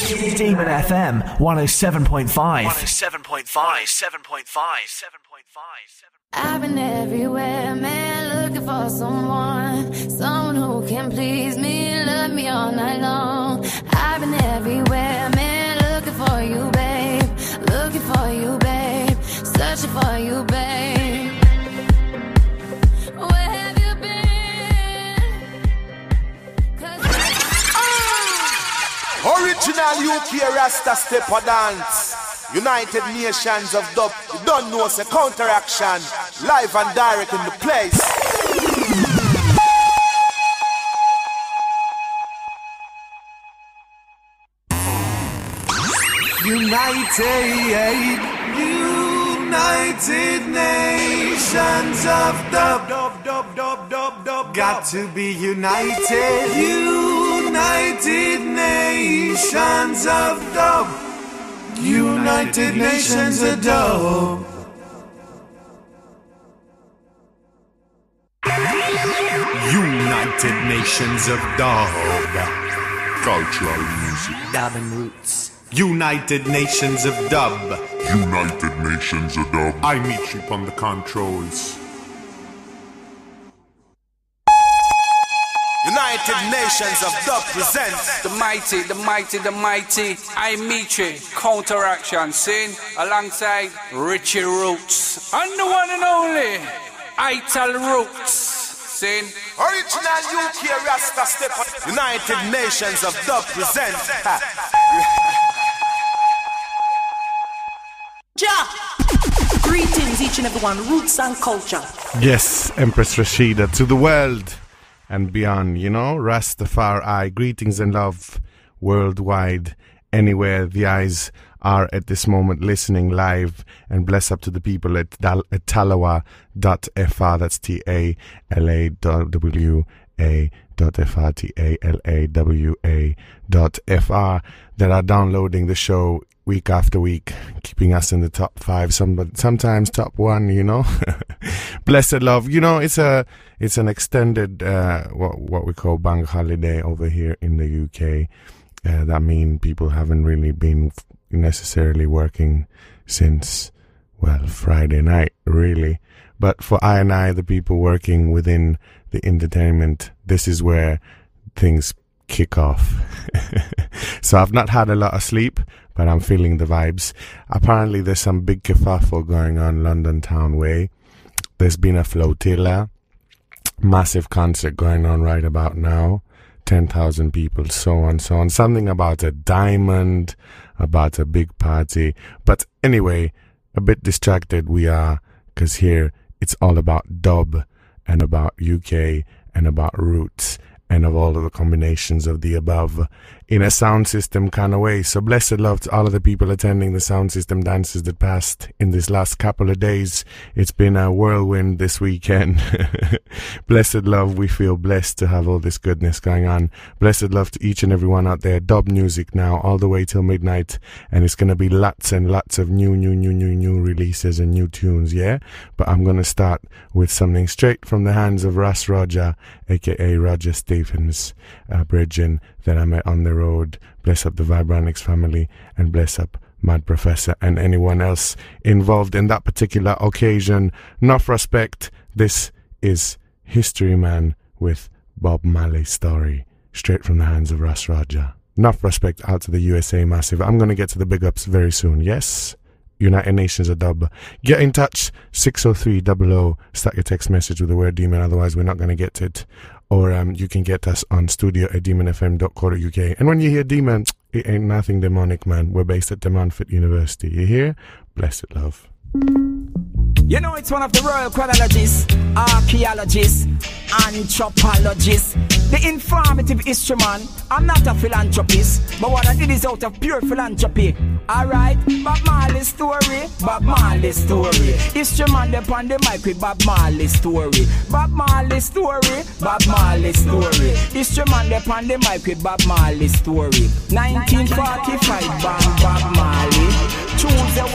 Demon FM 107.5. 107.5. I've been everywhere, man, looking for someone who can please me, love me all night long. I've been everywhere, man, looking for you, babe, searching for you, babe. Where have you been? Original UK Rasta Stepper Dance, United Nations of Dub. You don't know, it's a counteraction, live and direct in the place. United Nations of Dub. Got to be united. United Nations of Dub. United Nations of Dub. United Nations of Dub. Cultural music. Dubbing roots. United Nations of Dub. United Nations of Dub. I meet you on the controls. United Nations of Dub presents the mighty I meet you, counteraction, sing alongside Richie Roots and the one and only Ital Roots, sing original UK Rasta Stepper. United Nations of Dub presents Greetings each and every one, roots and culture. Yes, Empress Rashida to the world and beyond, you know, Rastafari, greetings and love worldwide, anywhere the eyes are at this moment listening live, and bless up to the people at talawa.fr, that's TALAWA.FR, TALAWA.FR, that are downloading the show week after week, keeping us in the top 5, sometimes top 1, you know. Blessed love, you know, it's an extended what we call bank holiday over here in the UK. That means people haven't really been necessarily working since, well, Friday night, really. But for I and I, the people working within the entertainment, this is where things kick off. So I've not had a lot of sleep, but I'm feeling the vibes. Apparently there's some big kerfuffle going on London Town Way. There's been a flotilla, massive concert going on right about now, 10,000 people, so on. Something about a diamond, about a big party. But anyway, a bit distracted we are, because here it's all about dub and about UK and about roots and of all of the combinations of the above in a sound system kind of way. So blessed love to all of the people attending the sound system dances that passed in this last couple of days. It's been a whirlwind this weekend. Blessed love, we feel blessed to have all this goodness going on. Blessed love to each and everyone out there. Dub music now all the way till midnight, and it's going to be lots and lots of new releases and new tunes, yeah? But I'm going to start with something straight from the hands of Ras Roger, aka Roger Stephens, Bridgin, that I met on the road. Bless up the Vibronics family, and bless up Mad Professor and anyone else involved in that particular occasion. Enough respect. This is History Man with Bob Marley's story, straight from the hands of Ras Roger. Enough respect out to the USA Massive. I'm going to get to the big ups very soon, yes? United Nations of Dub. Get in touch, 60300. Start your text message with the word demon, otherwise we're not going to get it. Or you can get us on studio@demonfm.co.uk. And when you hear demon, it ain't nothing demonic, man. We're based at Demonfort University. You hear? Blessed love. You know, it's one of the royal chronologists, archaeologists, anthropologists, the informative instrument. I'm not a philanthropist, but what I did is out of pure philanthropy. Alright, Bob Marley's story, Bob Marley's story. Instrument upon the mic with Bob Marley's story. Bob Marley's story, Bob Marley's story. Instrument upon the mic with Bob Marley's story. 1945, Bob Marley. Choose the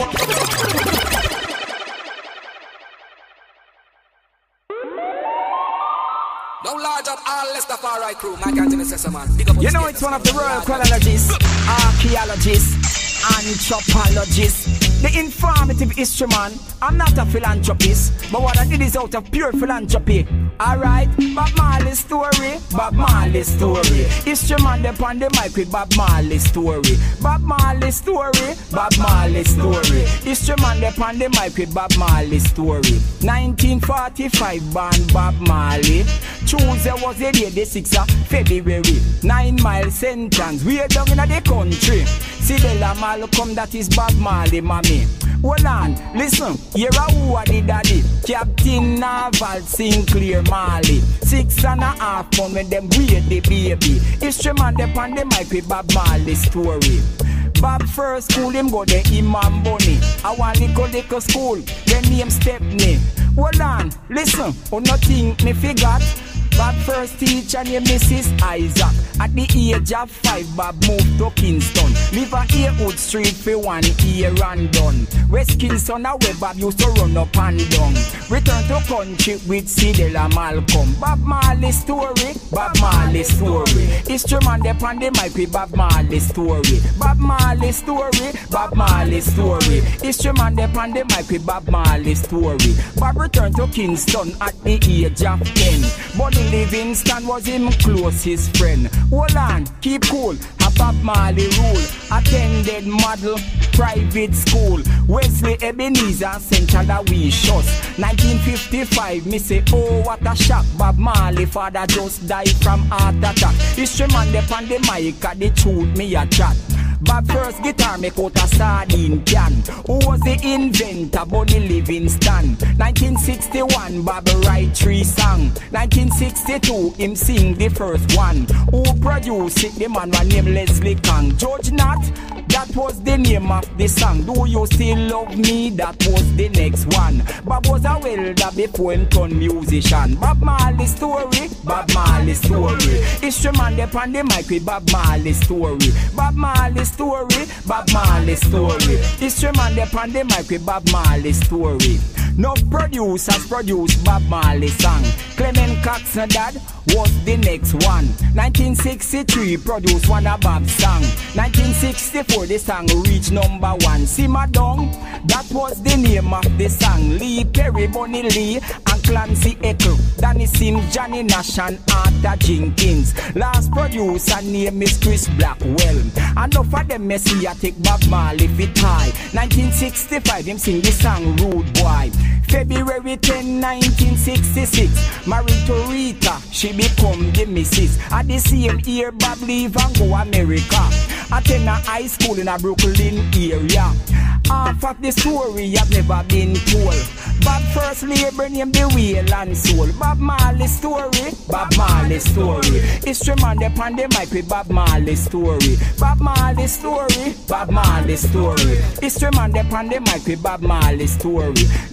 No large up all Rastafari crew, my can't man. You know it's one of the royal chronologists, archaeologists, anthropologists. The informative instrument. I'm not a philanthropist, but what I did is out of pure philanthropy. Alright, Bob Marley's story, Bob Marley's story. Instrument upon the mic with Bob Marley's story. Bob Marley's story, Bob Marley's story. Instrument upon the mic with Bob Marley's story. 1945 born Bob Marley. Tuesday was the day, the 6th of February. 9 Mile sentence, way down in the country. Sidela Malcolm, that is Bob Marley, mommy. Hold on, listen, here a who are the daddy. Captain Naval Sinclair Marley. 6.5 pounds when them weigh the baby. Instrument upon the mic with Bob Marley's story. Bob first school him go the Imam Bunny. I want little school, the name Stepney. Hold on, listen, oh nothing me forgot. Bob first teacher named Mrs. Isaac. At the age of 5, Bob moved to Kingston. Live at Earwood Street for 1 year and done. West Kingston where Bob used to run up and down. Return to country with Sidela Malcolm. Bob Marley's story, Bob Marley's story. Instrument upon the mic with Bob Marley's story. Bob Marley's story, Bob Marley's story. Instrument upon the mic with Bob Marley's story. Bob returned to Kingston at the age of 10. Buddy Livingston was him closest friend. Hold on, keep cool, a Bob Marley rule. Attended model private school. Wesley Ebenezer Central Wishes. 1955, me say, oh what a shock. Bob Marley father just died from heart attack. Instrument upon the mic at the truth me a chat. Bob first guitar make out a sardine can. Who was the inventor? Buddy Livingston. 1961 Bob write 3 songs. 1962 him sing the first one. Who produced it? The man was named Leslie Kang. George Nat, that was the name of the song. Do you still love me? That was the next one. Bob was a welder before him turned musician. Bob Marley's story, Bob Marley's story. Instrument upon the mic with Bob Marley's story. Bob Marley's story, Bob Marley's story. Instrument upon the mic with Bob Marley's story. No producers produced Bob Marley song. Clement Cox's dad was the next one. 1963 produced one of Bob's song. 1964 the song reached number 1. Simmer Down, that was the name of the song. Lee Perry, Bonnie Lee and Clancy Echo. Danny Sims, Johnny Nash and Arthur Jenkins. Last producer name is Chris Blackwell. Enough of them messy I take Bob Marley fit high. 1965 him sing the song Rude Boy. February 10, 1966 married to Rita, she become the missus. At the same year Bob leave and go America. Attend a high school in a Brooklyn area. Half of the story have never been told. Bob first labor named the Whale and Soul. Bob Marley's story, Bob Marley's story. Instrument upon the mic with Bob Marley's story. Bob Marley's story, Bob Marley's story. Instrument upon the mic with Bob Marley's story.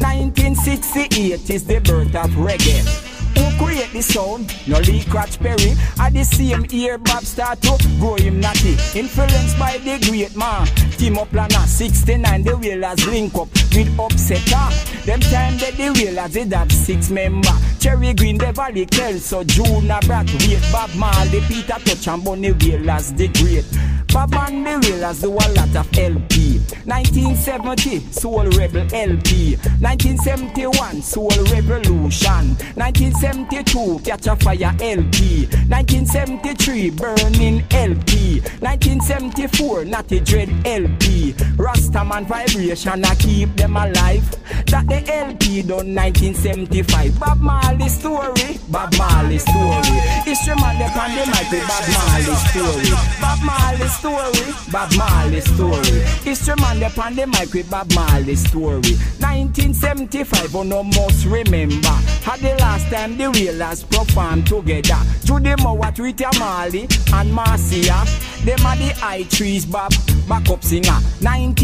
1968 is the birth of reggae. Who create the sound? No Lee Cratch Perry. At the same year Bob start to grow him natty. Influenced by the great man Tim Uplana. 69 the Wailers link up with Upsetter. Them time that the Wailers did have 6 members. Cherry Green, Beverly Kelso, Juna Brat, Wait, Bob Marley, Peter Touch and Bonnie Wailers the great. Bob and the Wailers do a lot of LP. 1970 Soul Rebel LP. 1971 Soul Revolution. 1972 Catch a Fire LP. 1973 Burning LP. 1974 Natty Dread LP. Rastaman Vibration I keep them alive. That the LP done 1975. Bob Marley's story, Bob Marley's story. Instrument upon the mic with Bob Marley's story. Bob Marley's story, Bob Marley's story. Instrument upon the mic with Bob Marley's story. 1975 on no must remember. Had the last time the Wailers performed together. Judy Mowat, Rita Marley and Marcia. Them are the high trees, Bob, backup singer.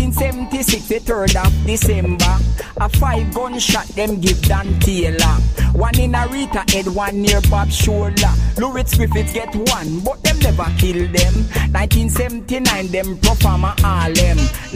1976, the 3rd of December. A 5 gunshot them give Dan Taylor. One in a Rita head, one near Bob shoulder. Lawrence Griffiths get one, but them never kill them. 1979, them perform a Harlem.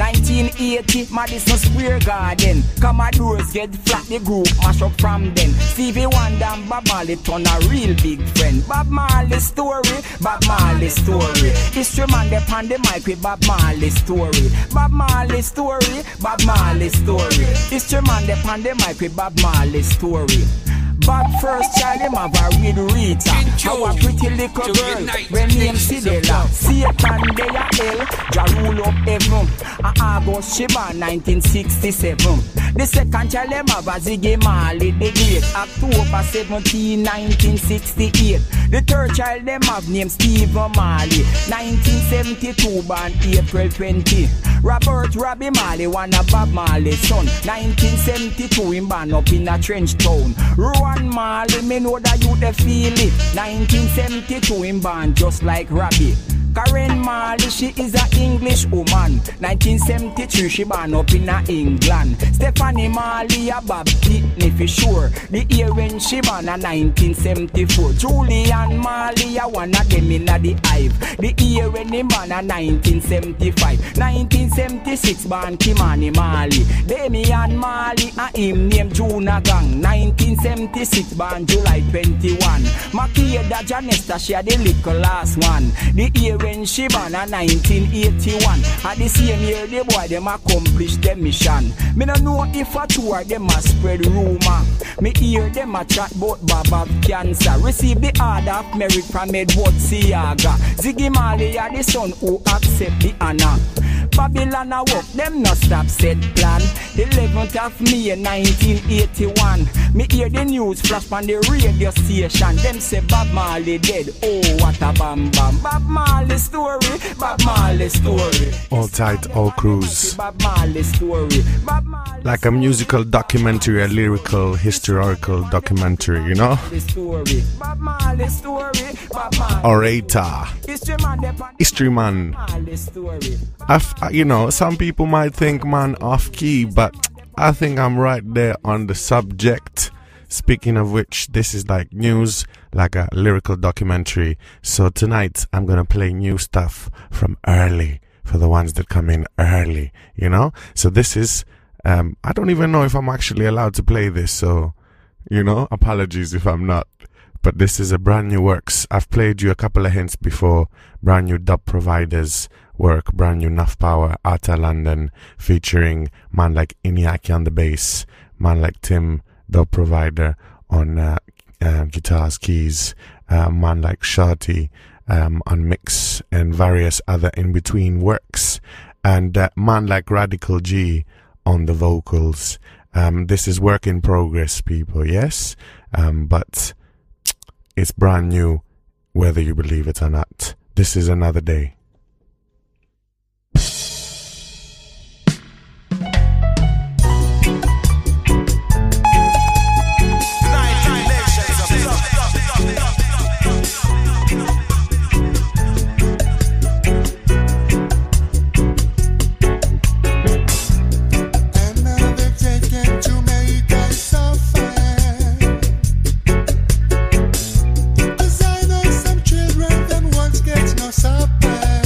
1980, Madison Square Garden. Commodores get flat, the group mash up from then. Stevie Wonder and Bob Marley turn a real big friend. Bob Marley's story, Bob Marley's story. History man they on the mic with Bob Marley's story. Bob Marley's story, Bob Marley's story. History man they on the mic with Bob Marley's story. Bob first child him have a real Rita. How a pretty little girl when named Sidela. Satan they a hell, Jah rule up heaven. August she born 1967. The second child him have a Ziggy Marley the Great. October 17, 1968. The third child them have named Steve Marley. 1972 born April 20. Robert Robbie Marley, one of Bob Marley's son. 1972 him born up in a trench town. Rowan Marley, me know that you the feel it. 1972 him born just like Robbie. Karen Marley, she is an English woman. 1973 she born up in England. Stephanie Marley, a Bob Pitney for sure. The year when she born a 1974. Julian Marley, a one of them in the hive. The year when he born a 1975. 1976 born Kimani Marley. Damian Marley, a him named Juna Gang. 1976 born July 21. Makeda Janesta, she a the little last one. The year when she born a 1981. At the same year the boy them accomplish their mission. Me no know if a two of them a spread rumor. Me hear them a chat about Bob have cancer. Receive the order of merit from Edward Siaga. Ziggy Marley are the son who accept the honor. Babylon a work, them no stop set plan. 11th of May 1981. Me hear the news flash on the radio station. Them say Bob Marley dead. Oh, what a bam bam. Bob Marley story, Bob Marley story. All tight, all cruise. Bob Marley story. Bob Marley like a musical documentary, a lyrical, historical documentary, you know? Bob Marley story. Bob Marley. Orator. History man. You know, some people might think, man, off key, but I think I'm right there on the subject. Speaking of which, this is like news, like a lyrical documentary. So tonight, I'm gonna play new stuff from early, for the ones that come in early, you know? So this is, I don't even know if I'm actually allowed to play this, so, you know, apologies if I'm not. But this is a brand new works. I've played you a couple of hints before. Brand new Dub Providers work, brand new Nuff Power, Outta London, featuring man like Iñaki on the bass, man like Tim, Dub Provider on guitars, keys, man like Shorty on mix, and various other in-between works, and man like Radical G on the vocals. This is work in progress, people, yes? But it's brand new, whether you believe it or not. This is Another Day. Supper.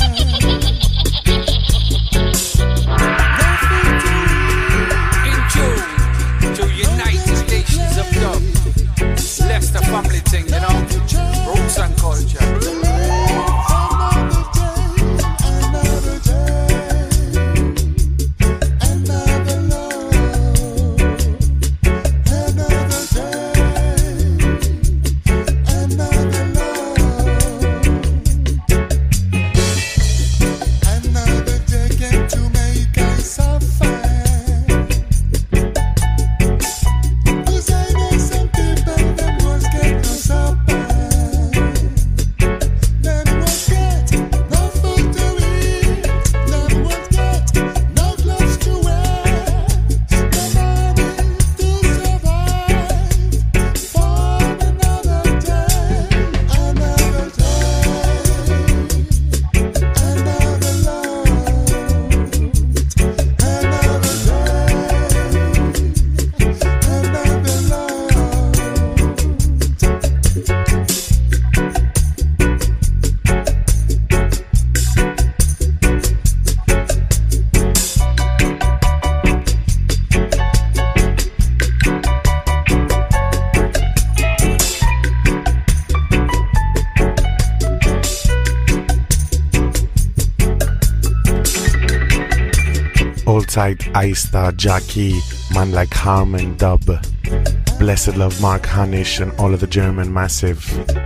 Old Tight, I-Star, Jackie, man like Harmon, Dub, Blessed Love, Mark Hanisch, and all of the German Massive,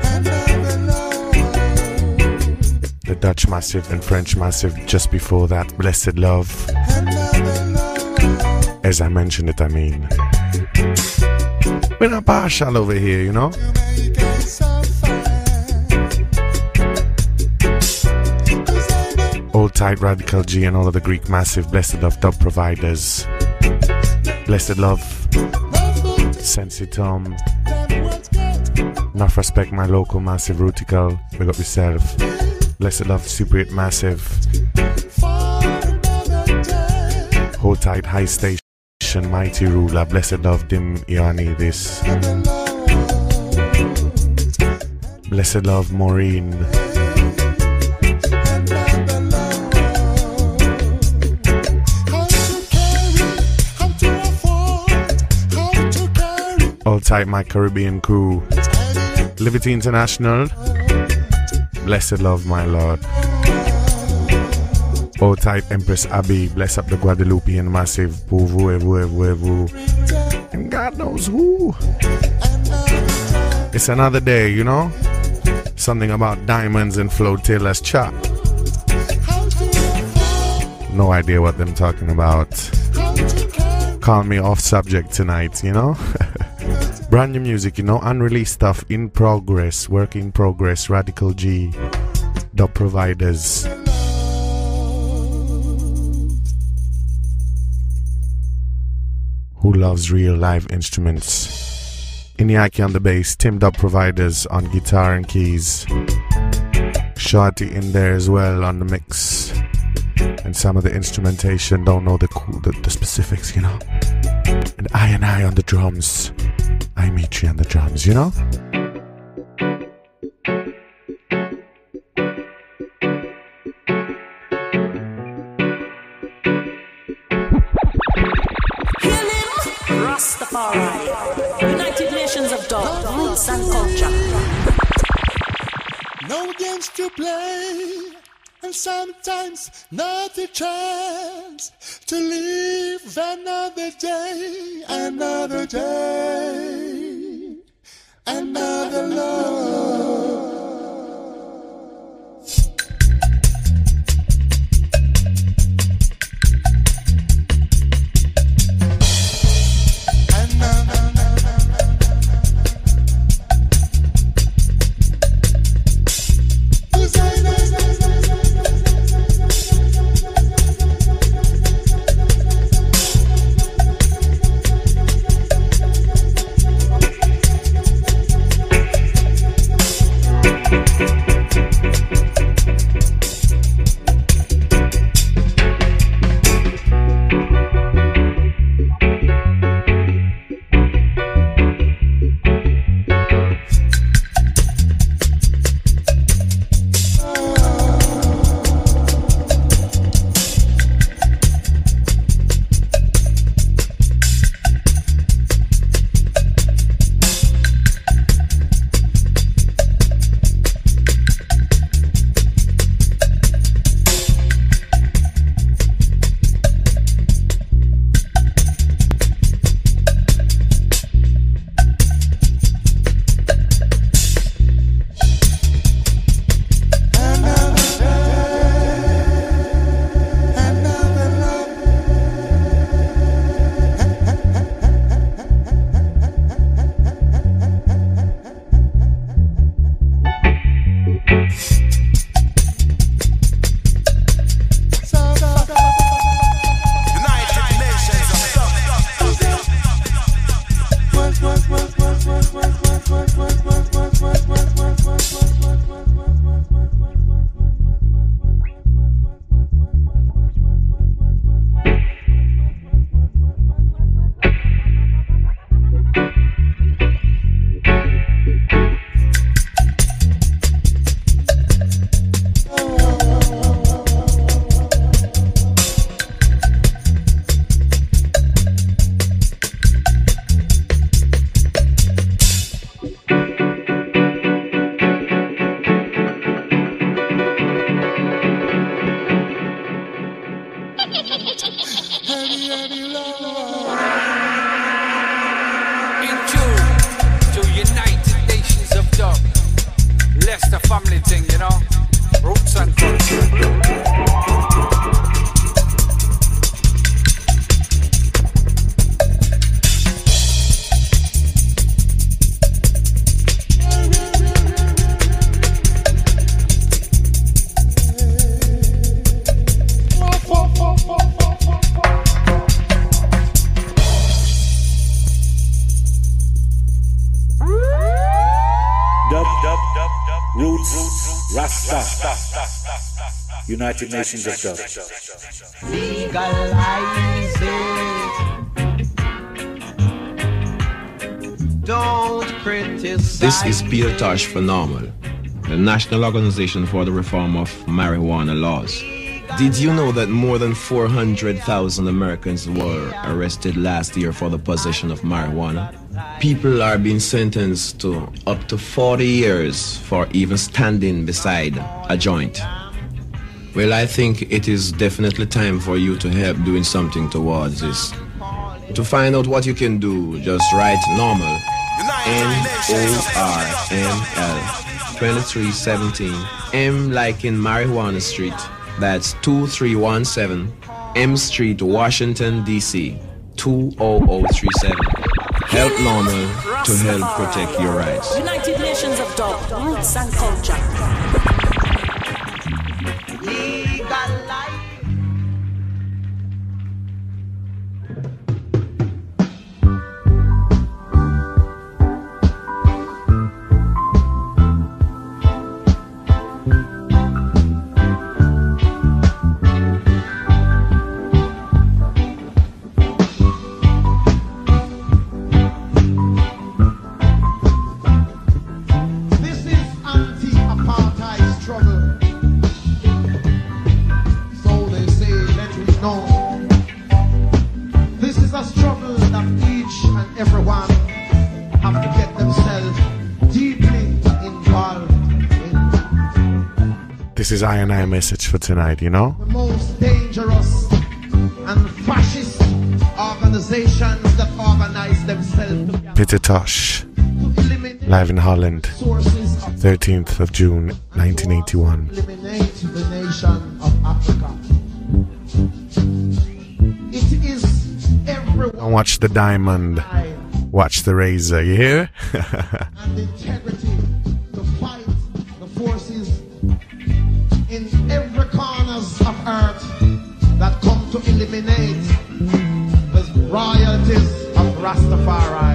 the Dutch Massive and French Massive just before that, Blessed Love. As I mentioned it, I mean, we're not partial over here, you know? Old Tight, Radical G, and all of the Greek Massive, Blessed Love, Dub Providers, Blessed Love, Sensi Tom, enough respect, my local Massive, Rutical, big up yourself, Blessed Love, Super 8 Massive, Hold Tight, High Station, Mighty Ruler, Blessed Love, Dim Ioannidis, Blessed Love, Maureen, All Tight, my Caribbean crew, Liberty International, Blessed Love, my Lord, All Tight, Empress Abby, bless up the Guadeloupean Massive, and God knows who. It's another day, you know, something about diamonds and flotillas chat. No idea what them talking about. Call me off subject tonight, you know. Brand new music, you know, unreleased stuff in progress, work in progress, Radical G, Dub Providers. Who loves real live instruments? Iñaki on the bass, Tim Dub Providers on guitar and keys, Shorty in there as well on the mix, and some of the instrumentation, don't know the specifics, you know. And I on the drums. I meet you on the drums, you know? Hail him, Rastafari, United Nations of Dub, Roots and Culture. No games to play, and sometimes not a chance to live another day, another day, another love. Heavy love. In June, to United Nations of Dub. Leicester family thing, you know. Roots and culture. Roots, Rasta, United Nations of Dub. Legalize it. Don't criticize. This is Peter Tosh for Normal, the National Organization for the Reform of Marijuana Laws. Did you know that more than 400,000 Americans were arrested last year for the possession of marijuana? People are being sentenced to up to 40 years for even standing beside a joint. Well, I think it is definitely time for you to help doing something towards this. To find out what you can do, just write NORMAL, NORML, 2317, M like in Marijuana Street. That's 2317 M Street, Washington, D.C. 20037. Help NORMAL to help protect your rights. United Nations of Dub, Roots and Culture. This is I&I message for tonight, you know? The most dangerous and fascist organizations that organize themselves. Peter Tosh, live in Holland, 13th of June, 1981. Eliminate the nation of Africa. It is everyone. Don't watch the diamond, watch the razor, you hear? And integrity to fight the forces in every corners of earth that come to eliminate the royalties of Rastafari.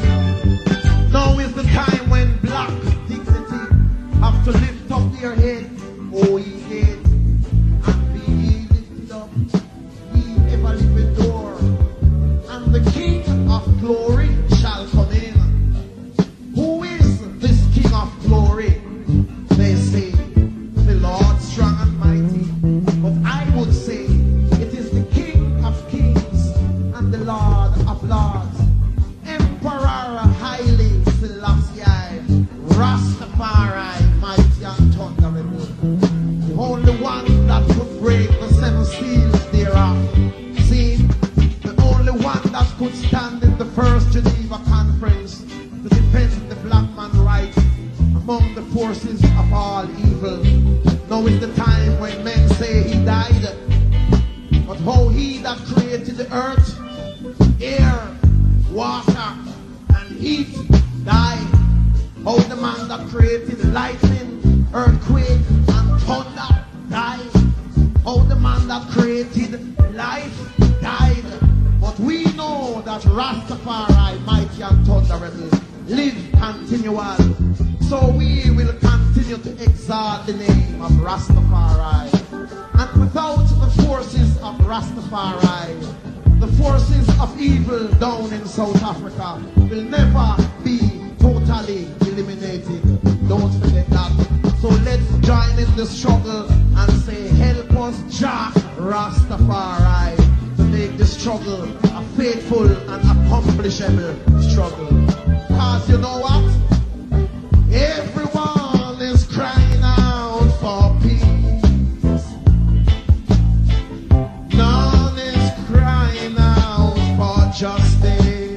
Now is the time when black dignity have to lift up their head, O ye head, and be ye lifted up, ye ever living door, and the King of glory shall come in. Who is this King of glory? They say the Lord strong and mighty, but I would say it is the King of kings and the Lord of lords, Emperor Haile Selassie, Rastafari, mighty and thunderable, the only one that could break the seven seals thereof. See, the only one that could stand in the first Geneva Conference to defend the black man's rights among the forces of all evil. Now is the time when men say he died, but how he that created the earth, air, water, and heat died. How the man that created lightning, earthquake, and thunder died. How the man that created life died. But we know that Rastafari, mighty and thunderable, live continual. So we will continue to exalt the name of Rastafari. And without the forces of Rastafari, the forces of evil down in South Africa will never be totally eliminated. Don't forget that. So let's join in the struggle and say, help us, Jah Rastafari, to make the struggle a faithful and accomplishable struggle. Because you know what? Everyone is crying out for peace. None is crying justice.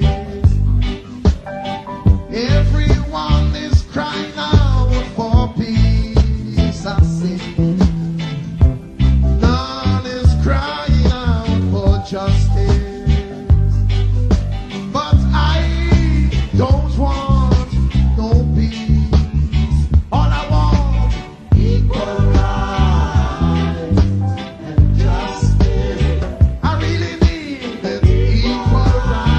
Everyone is crying out for peace, I say. None is crying out for justice. But I don't want no peace. All I want, equal rights and justice. I really need that equal rights.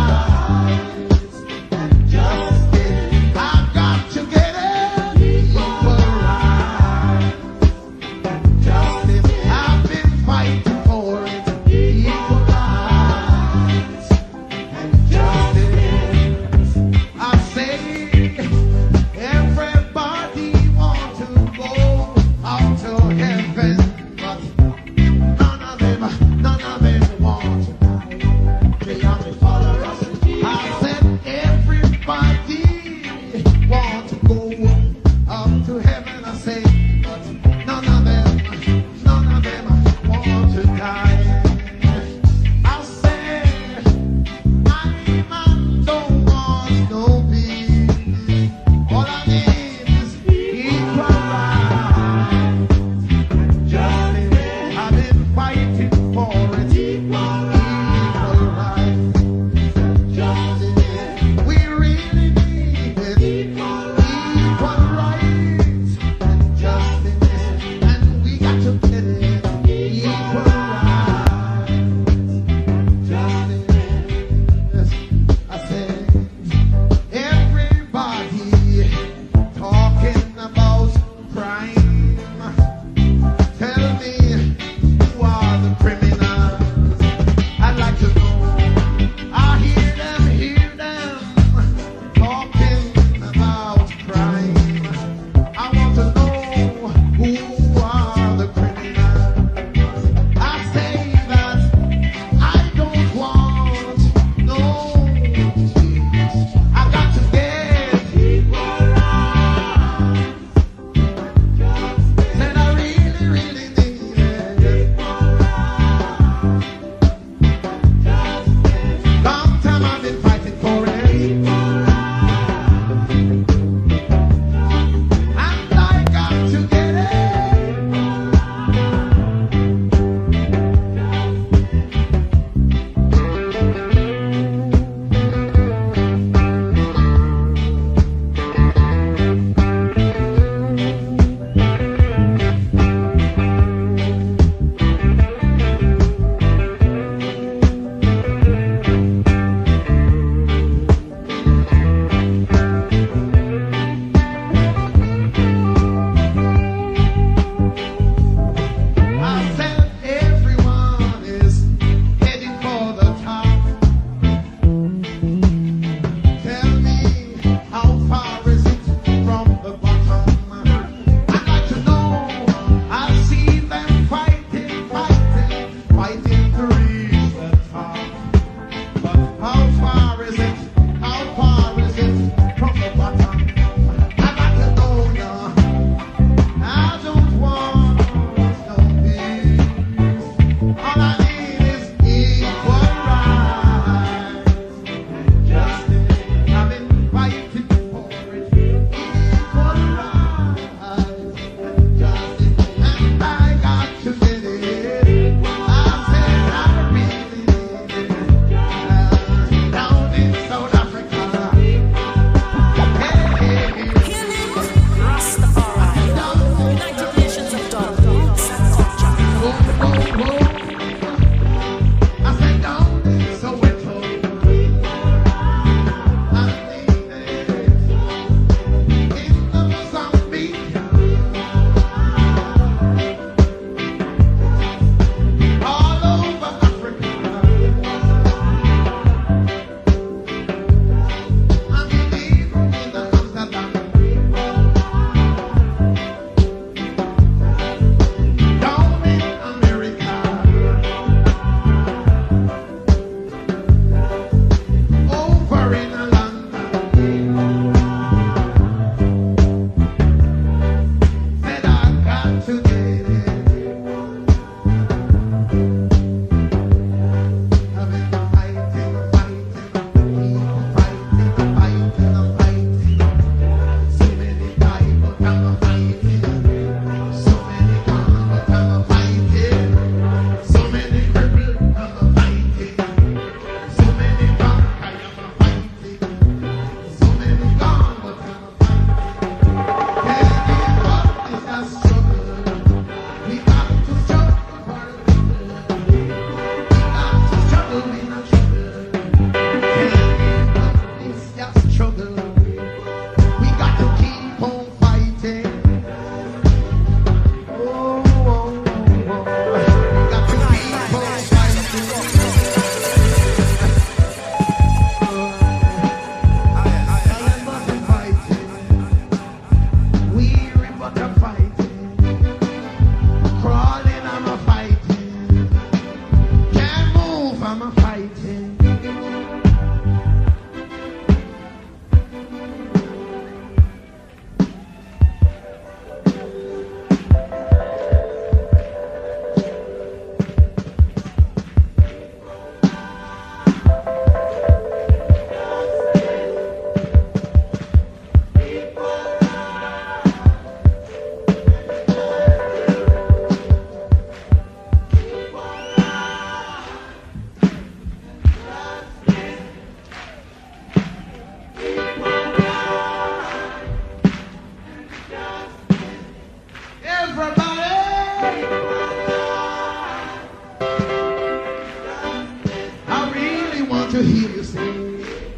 to hear you say,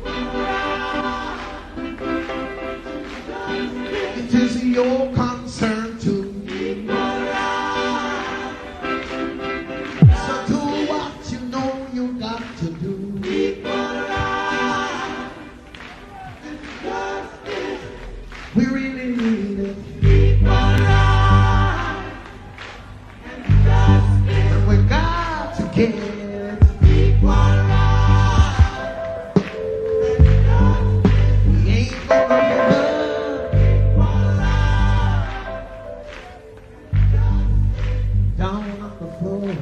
it is your concern too. So do what you know you got to do. We really need it. And we got to get it. We ain't gonna give up. Down on the floor.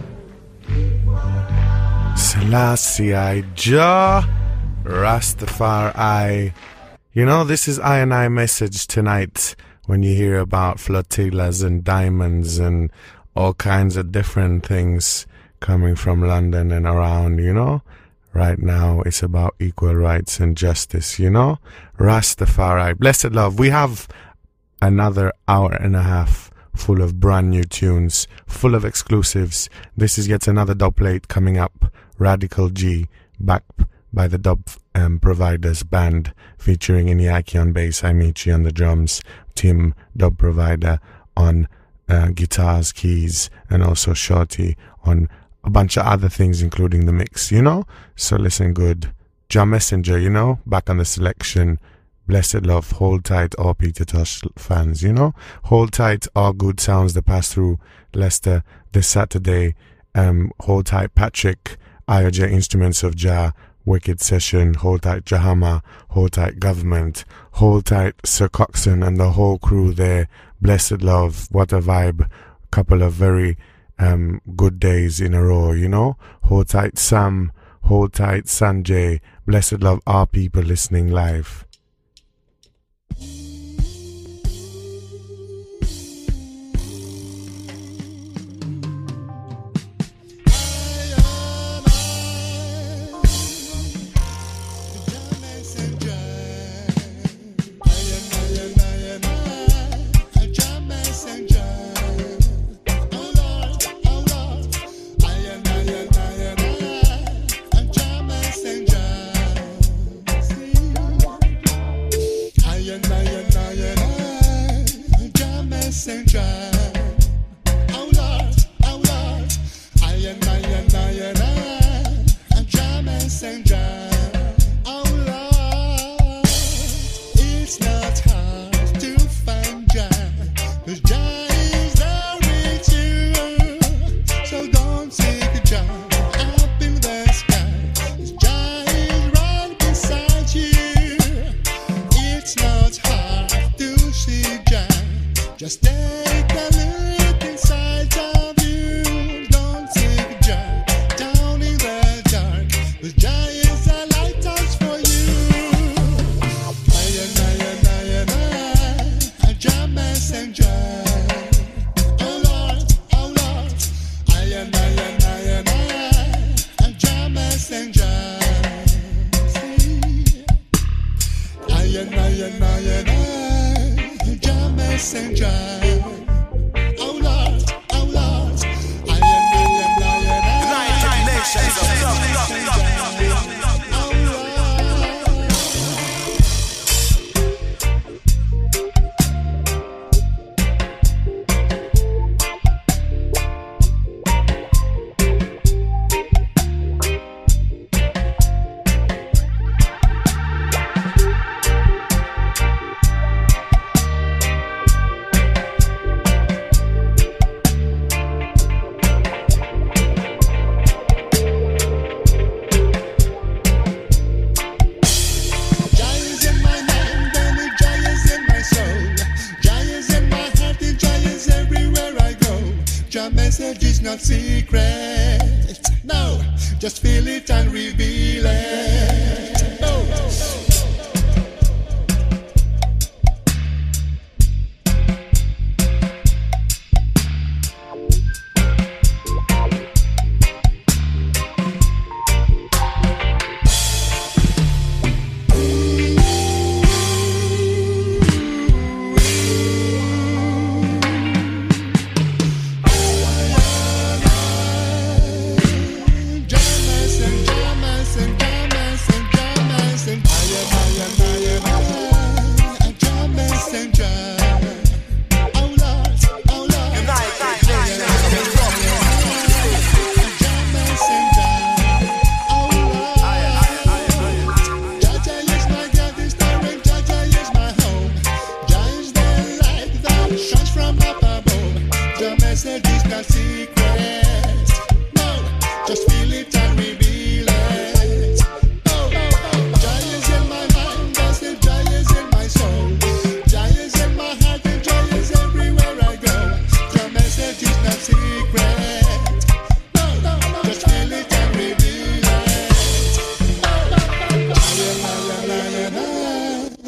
Selassie I Jah Rastafari. You know, this is I message tonight when you hear about flotillas and diamonds and all kinds of different things coming from London and around, you know. Right now it's about equal rights and justice, you know. Rastafari. Blessed love. We have another hour and a half full of brand new tunes, full of exclusives. This is yet another dub plate coming up. Radical G, backed by the Dub Providers band, featuring Iñaki on bass, Amici on the drums, Tim Dub Provider on guitars, keys, and also Shorty on a bunch of other things, including the mix, you know? So listen good. John Messenger, you know, back on the selection. Blessed love, hold tight, all Peter Tosh fans, you know? Hold tight, all good sounds that pass through Leicester this Saturday. Hold tight, Patrick, IOJ Instruments of Jah, Wicked Session, hold tight Jahama, hold tight Government, hold tight Sir Coxon and the whole crew there. Blessed love, what a vibe. Couple of very good days in a row, you know. Hold tight Sam, hold tight Sanjay. Blessed love, our people listening live.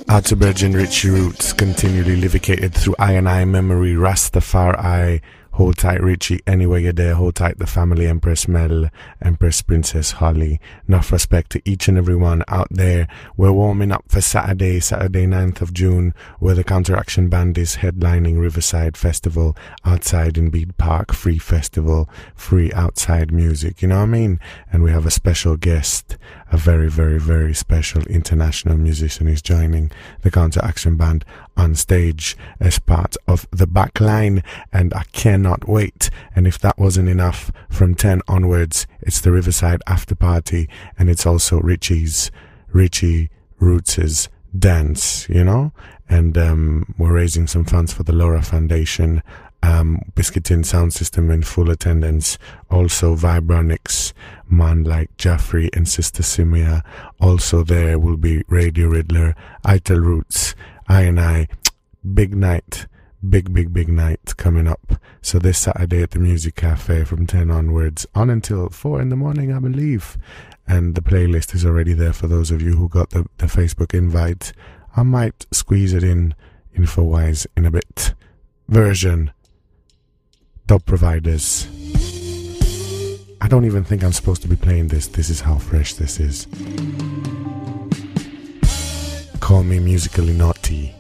Out to Virgin Richie Roots, continually livicated through I memory, Rastafari. Hold tight Richie, anywhere you're there, hold tight the family, Empress Mel, Empress Princess Holly. Enough respect to each and every one out there. We're warming up for Saturday 9th of June, where the Counteraction Band is headlining Riverside Festival outside in Bede Park. Free festival, free outside music, you know what I mean? And we have a special guest, a very, very, very special international musician is joining the Counteraction Band on stage as part of the back line, and I cannot wait. And if that wasn't enough, from 10 onwards, it's the Riverside After Party, and it's also Richie Roots' dance, you know? And we're raising some funds for the Laura Foundation. Biscuit Tin Sound System in full attendance. Also Vibronics, man like Jaffrey and Sister Simia. Also there will be Radio Riddler, Ital Roots, I. Big night. Big night coming up. So this Saturday at the Music Cafe from 10 onwards, on until 4 in the morning, I believe. And the playlist is already there for those of you who got the Facebook invite. I might squeeze it in info-wise in a bit. Version. Dub providers. I don't even think I'm supposed to be playing this. This is how fresh this is. Call me musically naughty.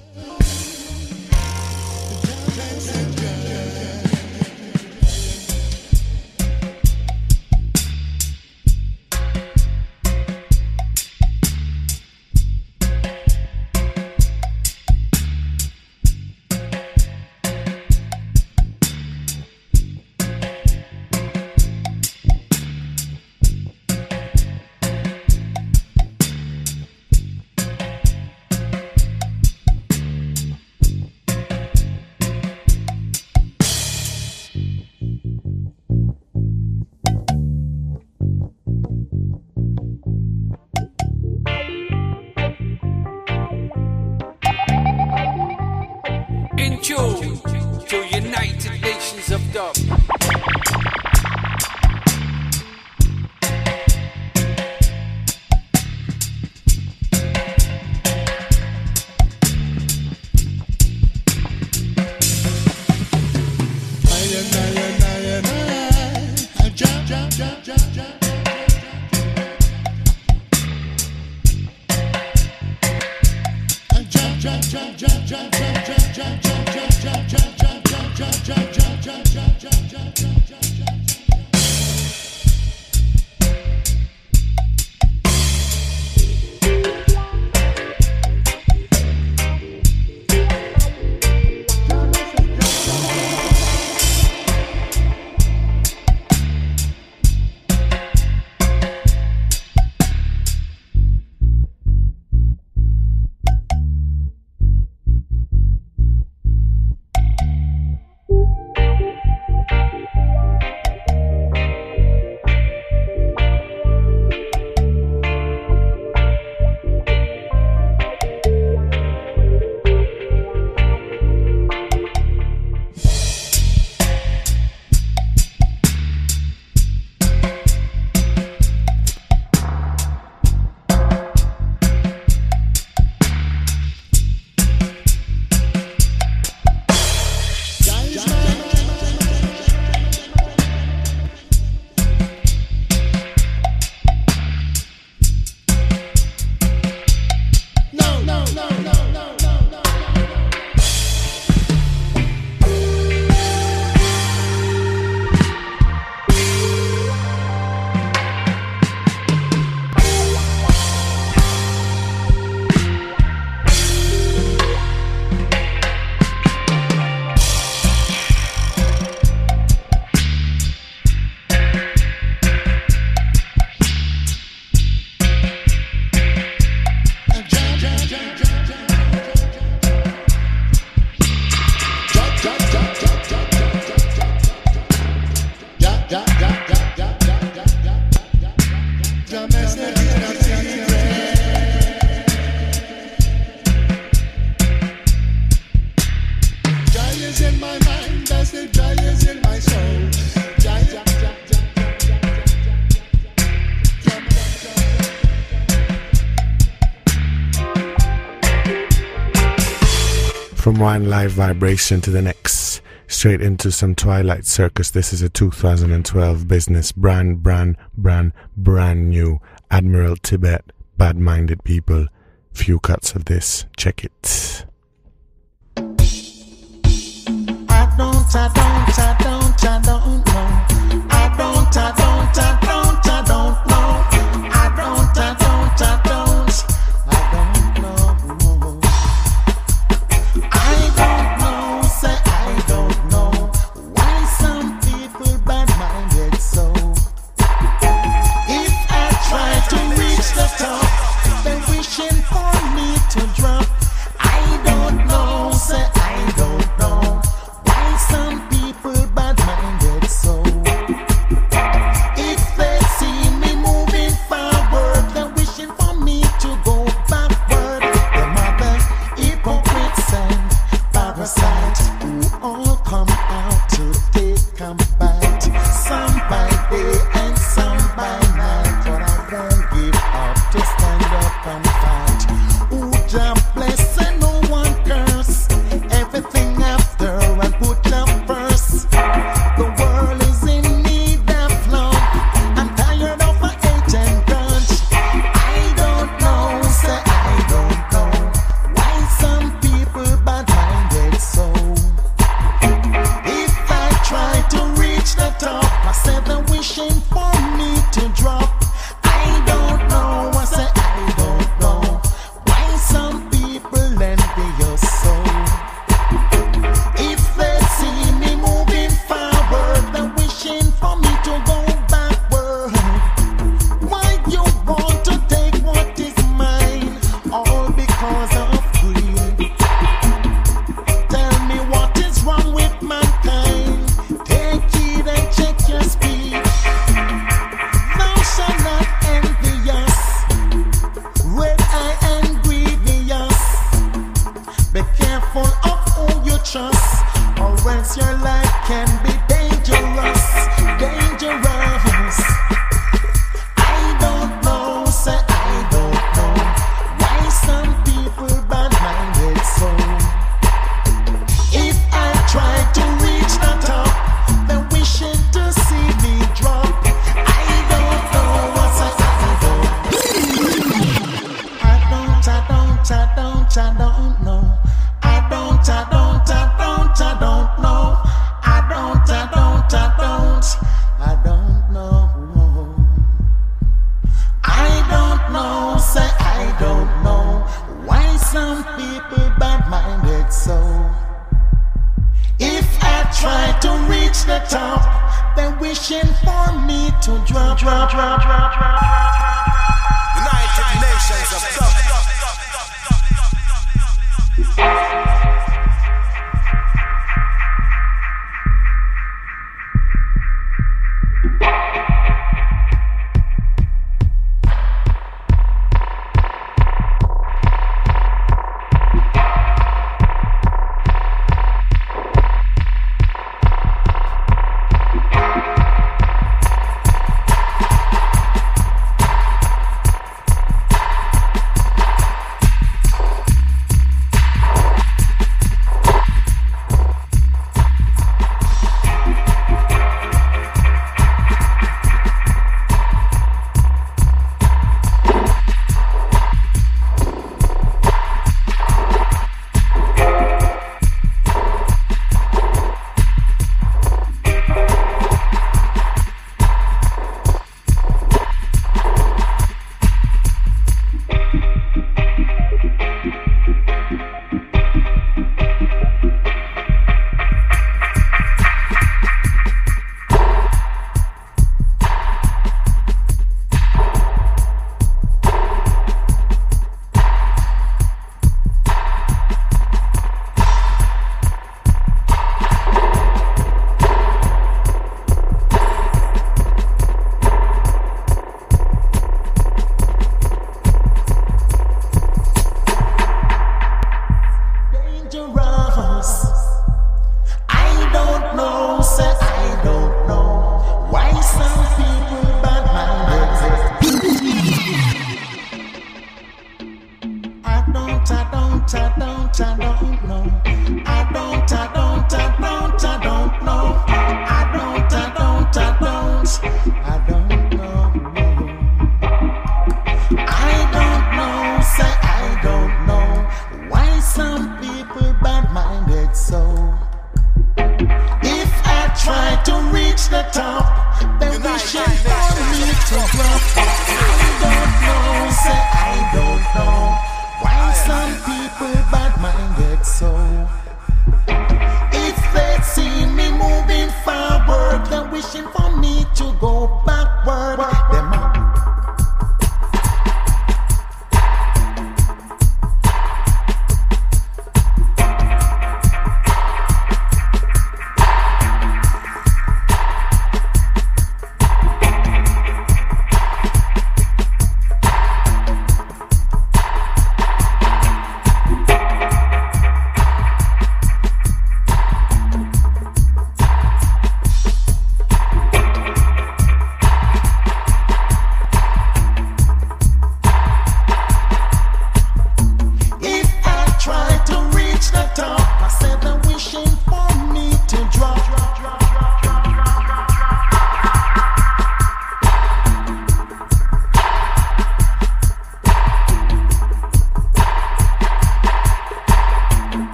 From one live vibration to the next, straight into some Twilight Circus. This is a 2012 business, brand new. Admiral Tibet, Bad Minded People. Few cuts of this. Check it. I don't know.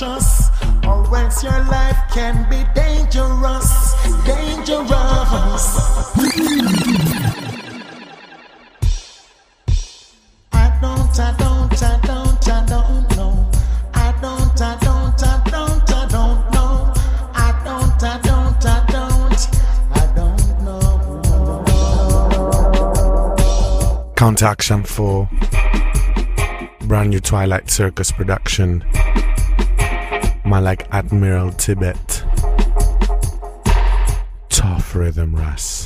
cautious, or else your life can be dangerous, dangerous. I don't know. Counteraction 4, brand new Twilight Circus production. Man like Admiral Tibet. Tough rhythm, Russ.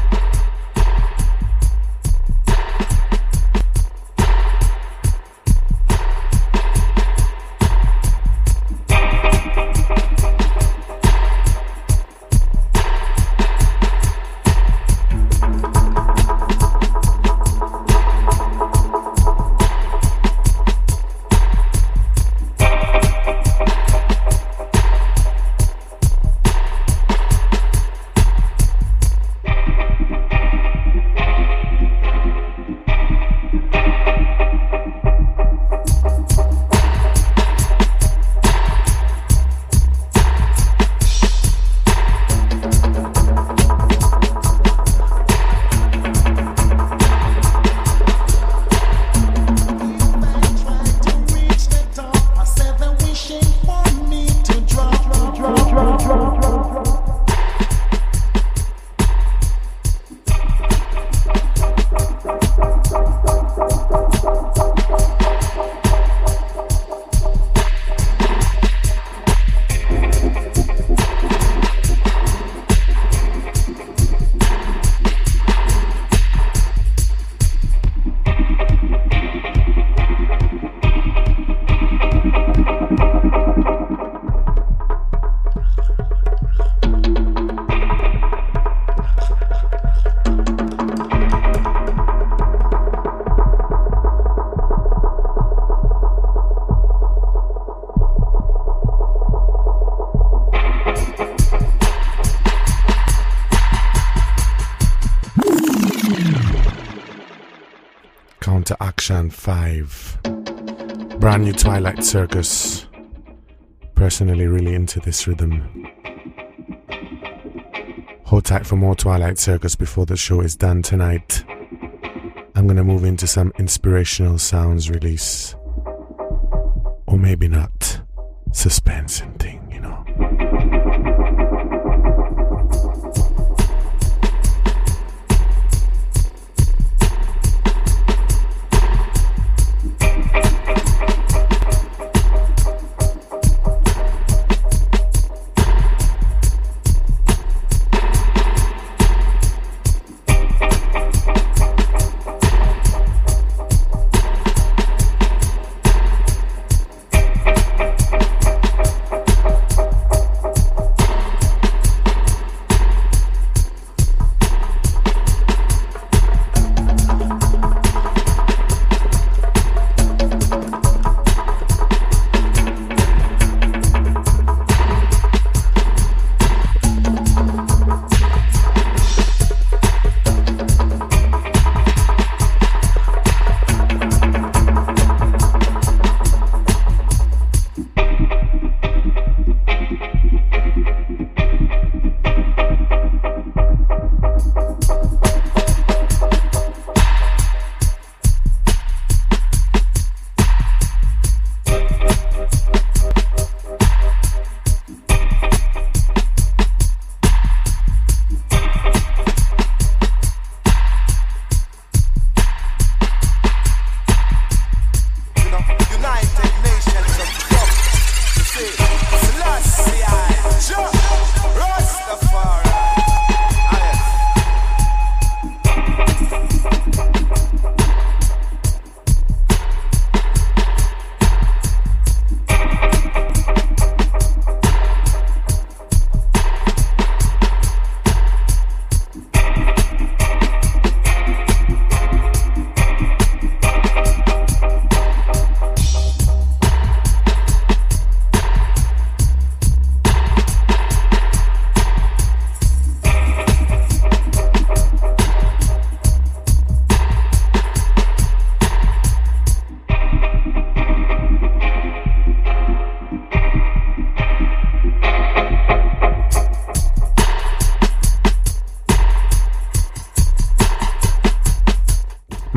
Counteraction 5, brand new Twilight Circus. Personally really into this rhythm. Hold tight for more Twilight Circus before the show is done tonight. I'm gonna move into some inspirational sounds release, or maybe not. Suspense and thing, you know.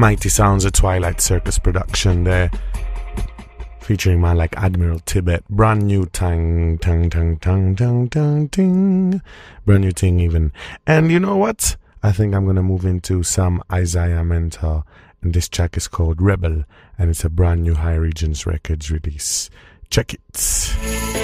Mighty Sounds, a Twilight Circus production there, featuring man like Admiral Tibet. Brand new ting, brand new thing even. And you know what? I think I'm gonna move into some Isaiah Mentor, and this track is called Rebel, and it's a brand new High Regions Records release. Check it.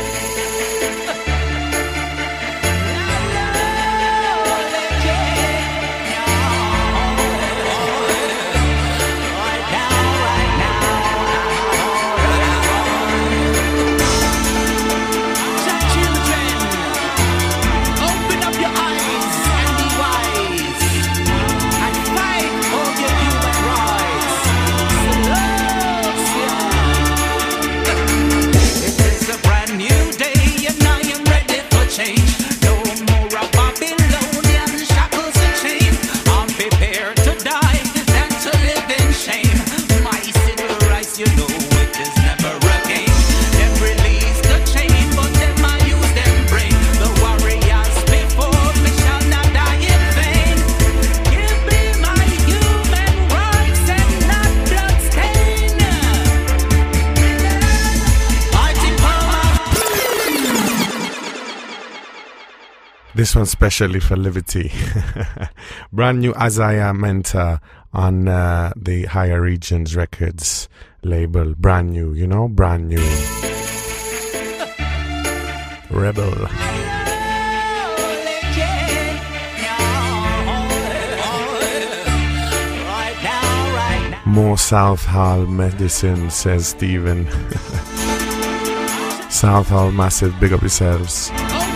This one specially for Liberty. Brand new Isaiah Mentor on the Higher Regions Records label. Brand new, you know, brand new. Rebel. More South Hall medicine, says Stephen. South Hall massive, big up yourselves.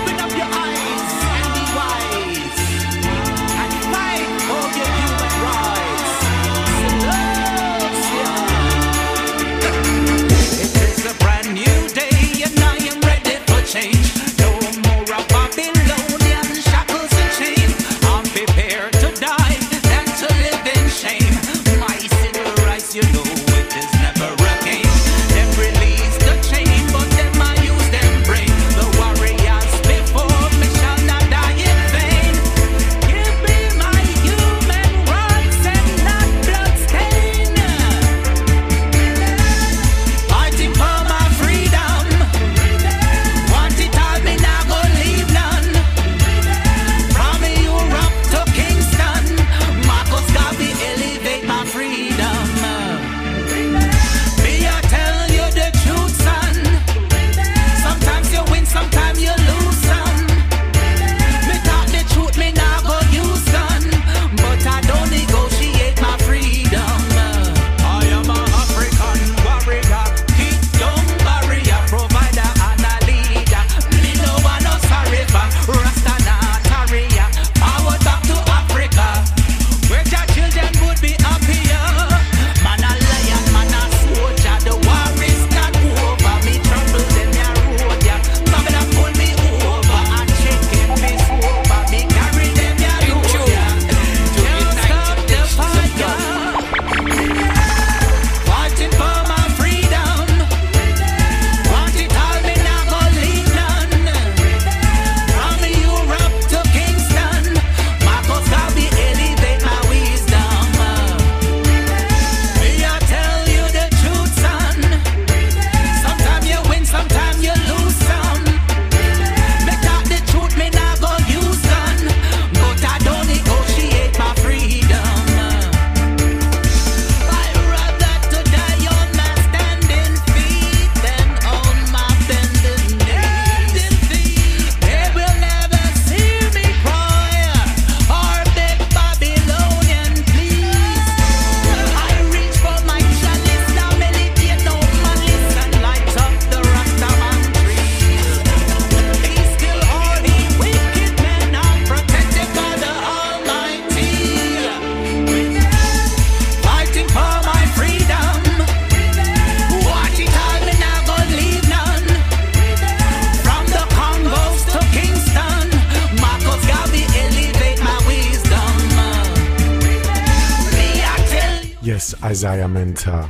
Isaiah Mentor,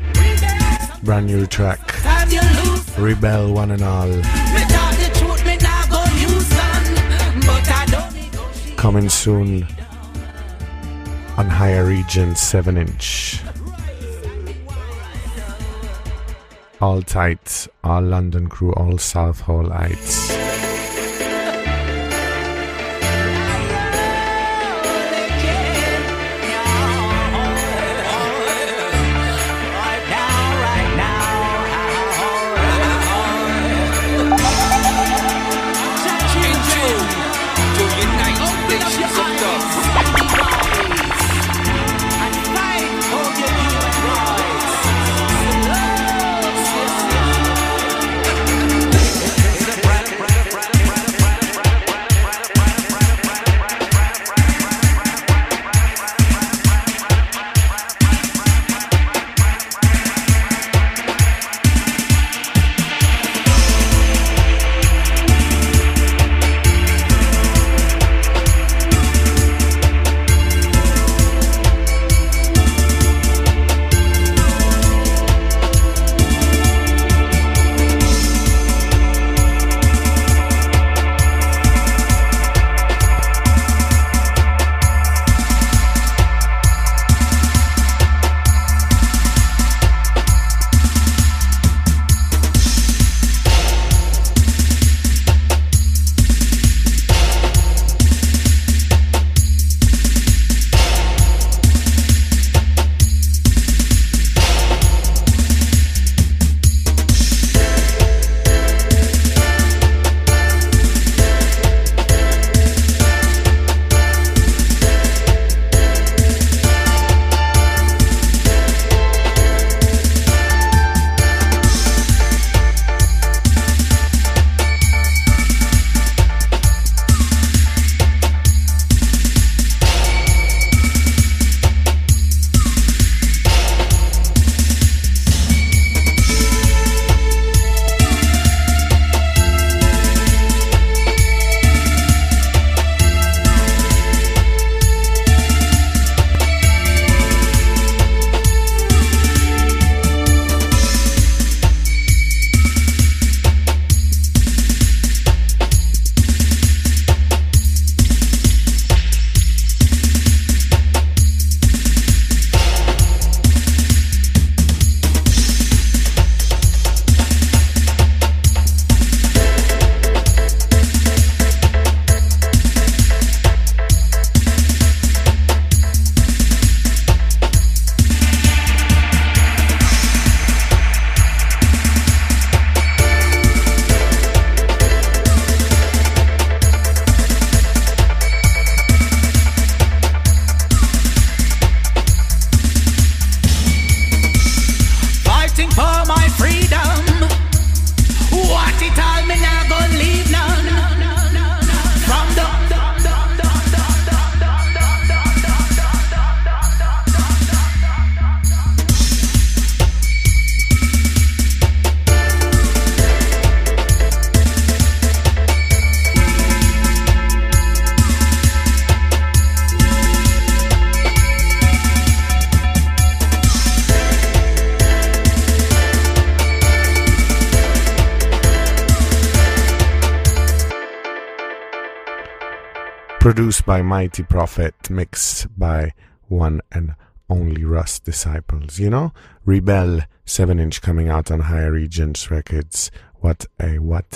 brand new track, Rebel one and all, coming soon on Higher Region 7-inch. All tight, all London crew, all Southhallites. Produced by Mighty Prophet, mixed by one and only Russ Disciples. You know, Rebel 7-inch coming out on Higher Regions Records. What a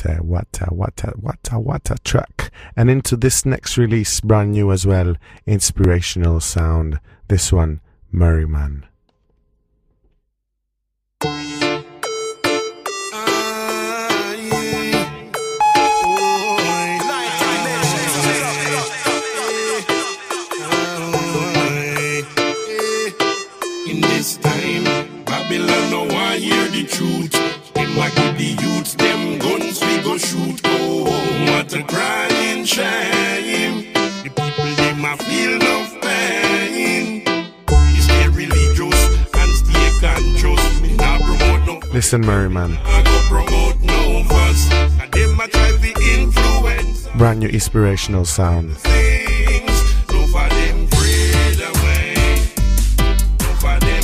track. And into this next release, brand new as well, inspirational sound. This one, Merryman. Babylon no one hear the truth. Them a give the youths them guns we go shoot. Oh, what a crying shame. The people them a feel no pain. You stay religious and stay conscious. Me not promote no. Listen, Merryman. I go promote no fuss. And them a try to influence. Brand new inspirational sound. Things no for them afraid away. No for them.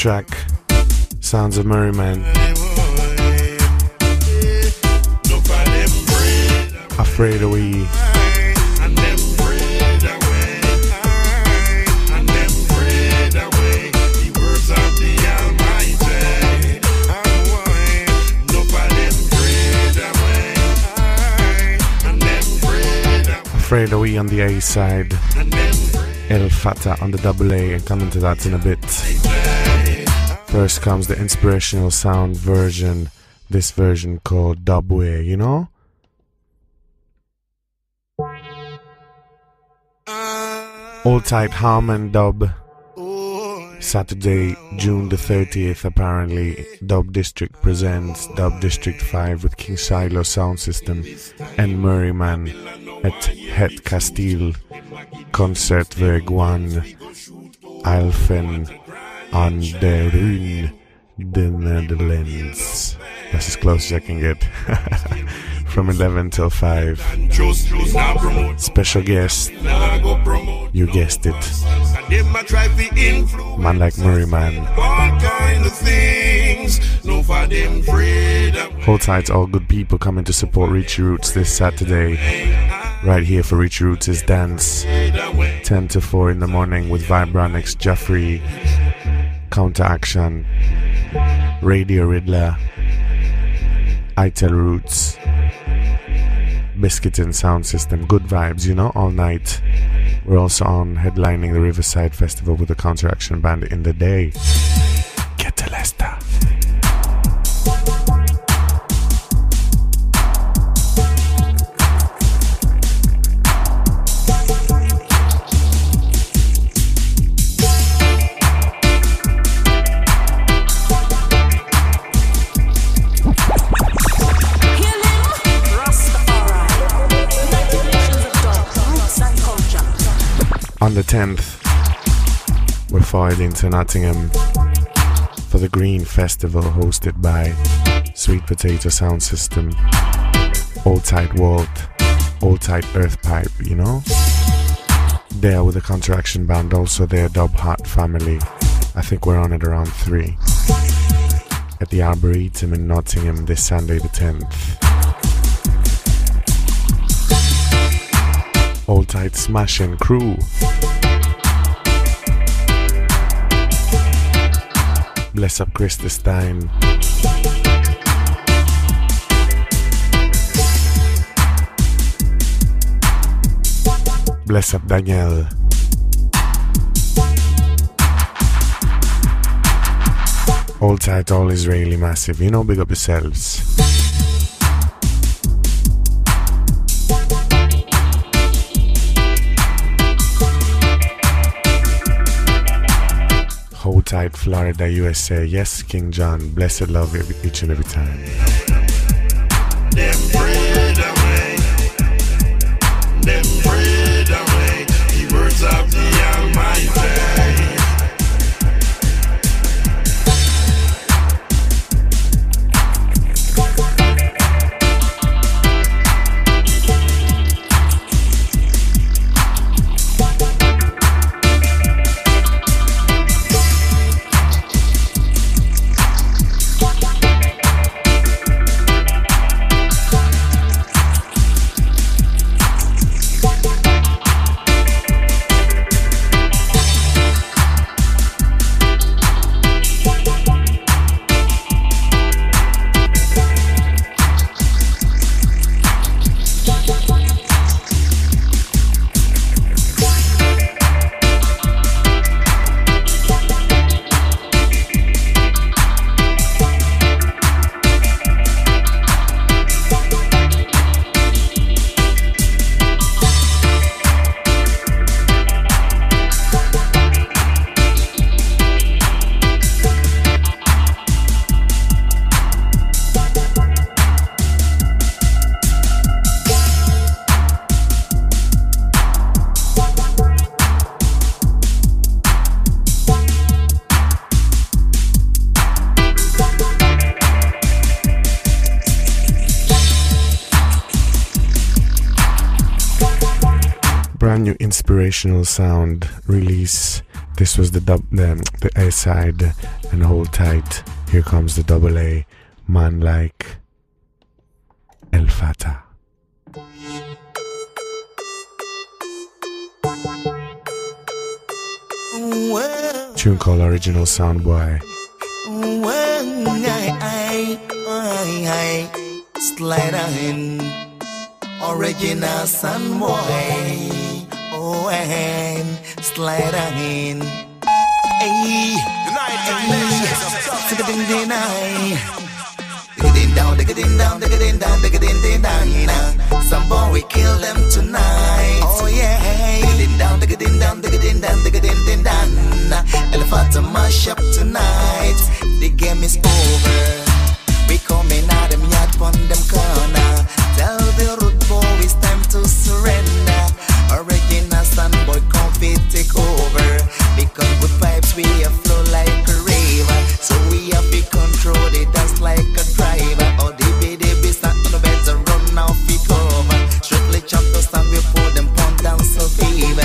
track, Sounds of Merryman. Afraid of We. Afraid of We on the A side, El Fata on the double A, and coming to that in a bit. First comes the inspirational sound version, this version called Dubway, you know? Old Tight Harmon Dub. Saturday, June the 30th, apparently, Dub District presents Dub District 5 with King Shiloh Sound System and Merryman at Het Castile Concertwerk 1 Alphen aan de Rijn, the Netherlands. That's as close as I can get. From 11 till 5. Special guest, you guessed it, man like Merryman. Hold tight, all good people coming to support Richie Roots this Saturday. Right here for Richie Roots' dance, 10 to 4 in the morning with Vibronix, Jeffrey, Counteraction, Radio Riddler, Itel Roots, Biscuit and Sound System. Good vibes, you know, all night. We're also on headlining the Riverside Festival with the Counteraction Band in the day. Get to Leicester. On the 10th, we're forwarding to Nottingham for the Green Festival hosted by Sweet Potato Sound System, Old Tight Walt, Old Tight Earth Pipe, you know? There with the Counteraction Band, also their Dub Hot family. I think we're on at around 3. At the Arboretum in Nottingham this Sunday the 10th. Old Tight Smashing Crew. Bless up Krista Stein. Bless up Danielle. Old Tight All Israeli Massive. You know, big up yourselves. Hold tight, Florida, USA. Yes, King John. Blessed love each and every time. Them bread away. Them bread away. The words of the Almighty. brand new inspirational sound release This was the A side, and Hold Tight. Here comes the double A, Man Like El Fata. Tune called Original Soundboy. Slide in Original Soundboy. Oh, and slide in. Hey, down. Some boy we kill them tonight. Oh yeah. Down. Elephant to mash up tonight. The game is over. We coming out them yard on them corner. Tell the road boy it's time to surrender. Original Soundboy come fit take over. Because with vibes we have flow like a river. So we have to control the dance like a driver. Or the baby start on the better run now fi cover. Strictly chop the sound we put them pound down so fever.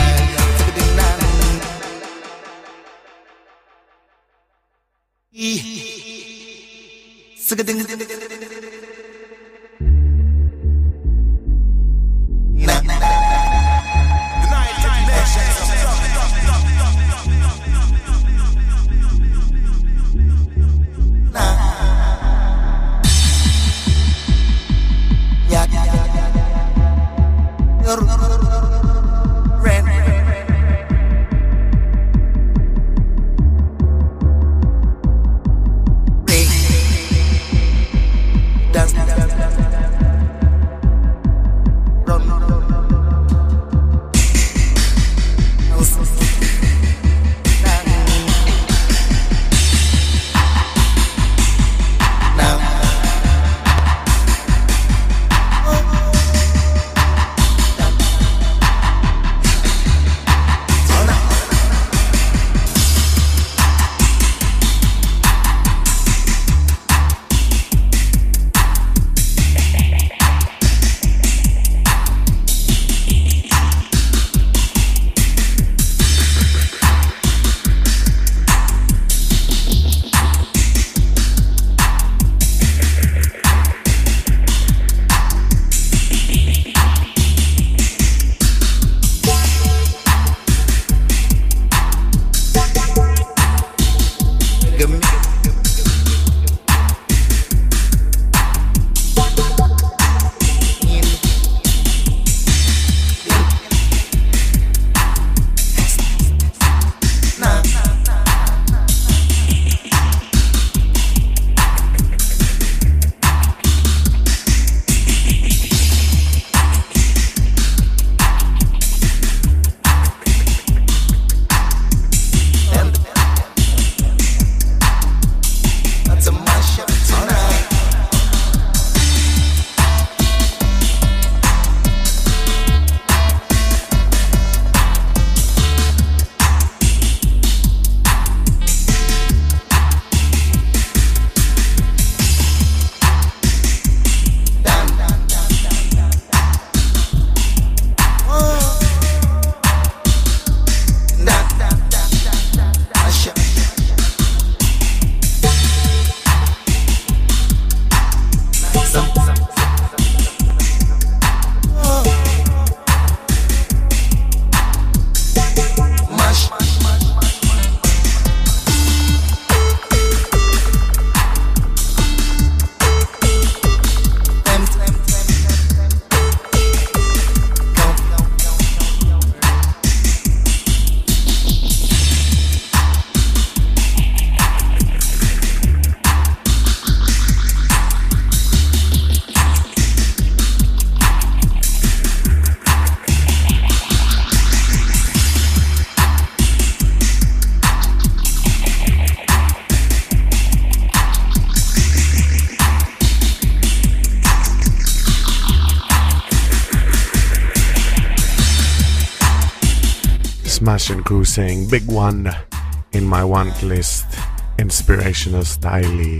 Smashing Crew saying big one in my want list, inspirational style.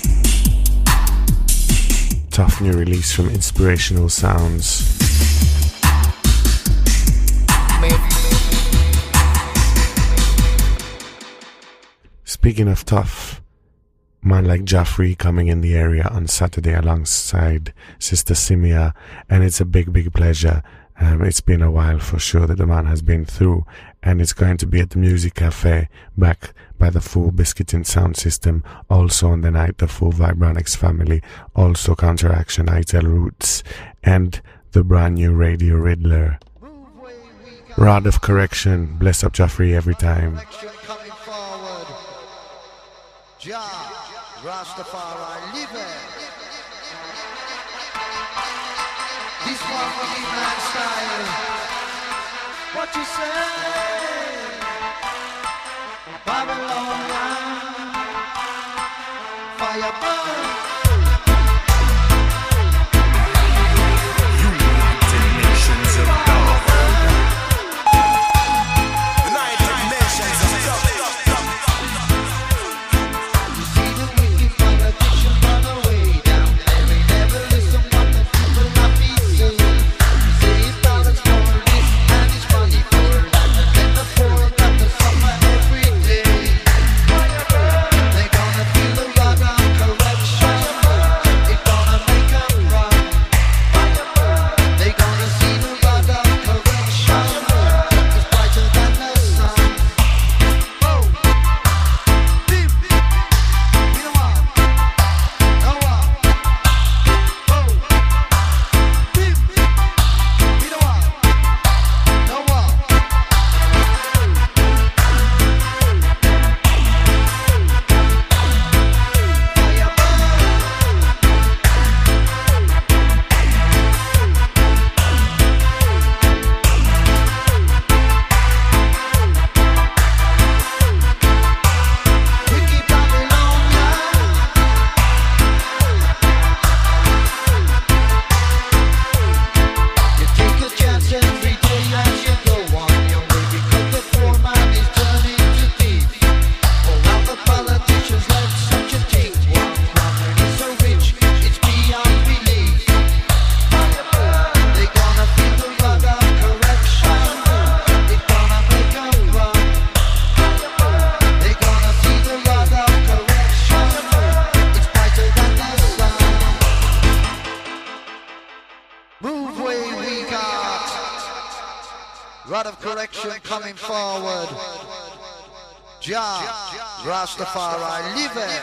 Tough new release from Inspirational Sounds. Speaking of tough, man like Jaffrey coming in the area on Saturday alongside Sister Simia, and it's a big, big pleasure. It's been a while for sure that the man has been through, and it's going to be at the Music Cafe back by the Full Biscuiting Sound System. Also on the night, the Full Vibronics family, also Counteraction, ITEL Roots, and the brand new Radio Riddler. Rod of Correction, bless up Jaffrey every time. Rastafari living. This one for me man style. What you say? Babylon, fire burn. United Nations of God. United Nations of God. Rod of correction coming forward. Jah, Rastafari living.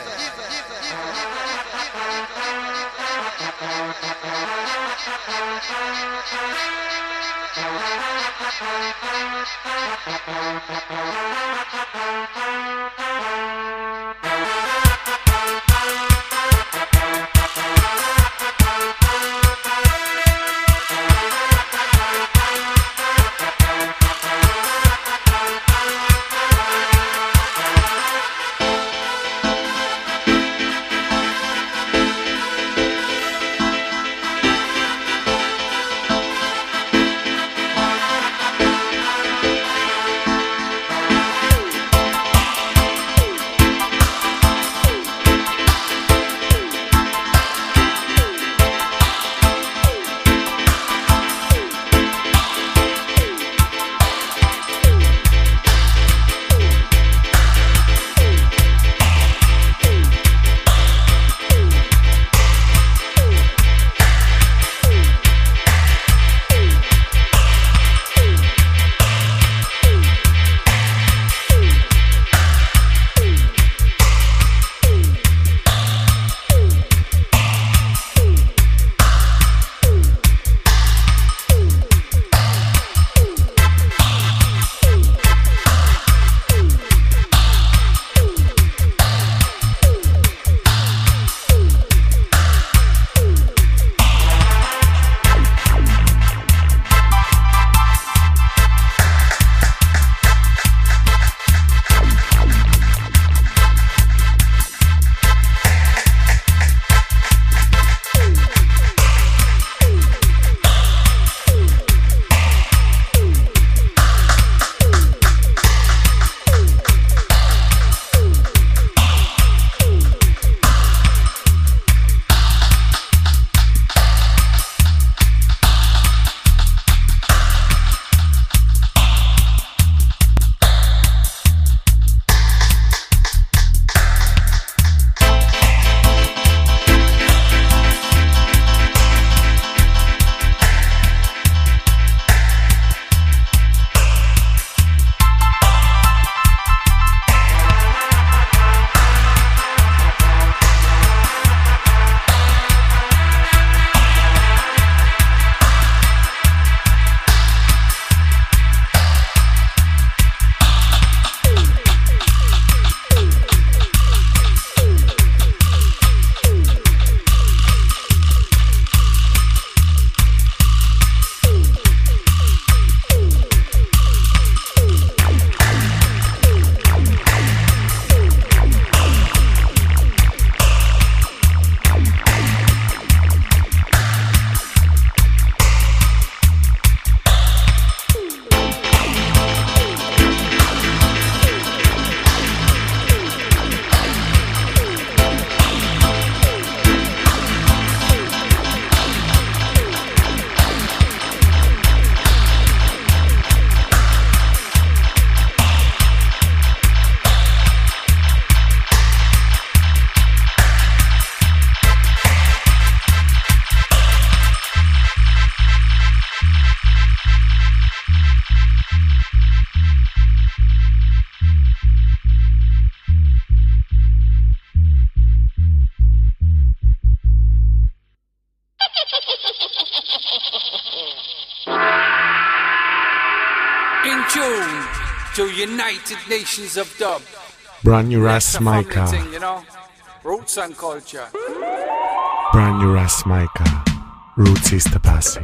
tuned to United Nations of Dub. Brand new Ras Micah. You know? Roots and culture. Brand new Ras Micah. Roots is the Posse.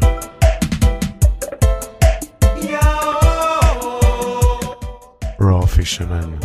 Raw Fisherman.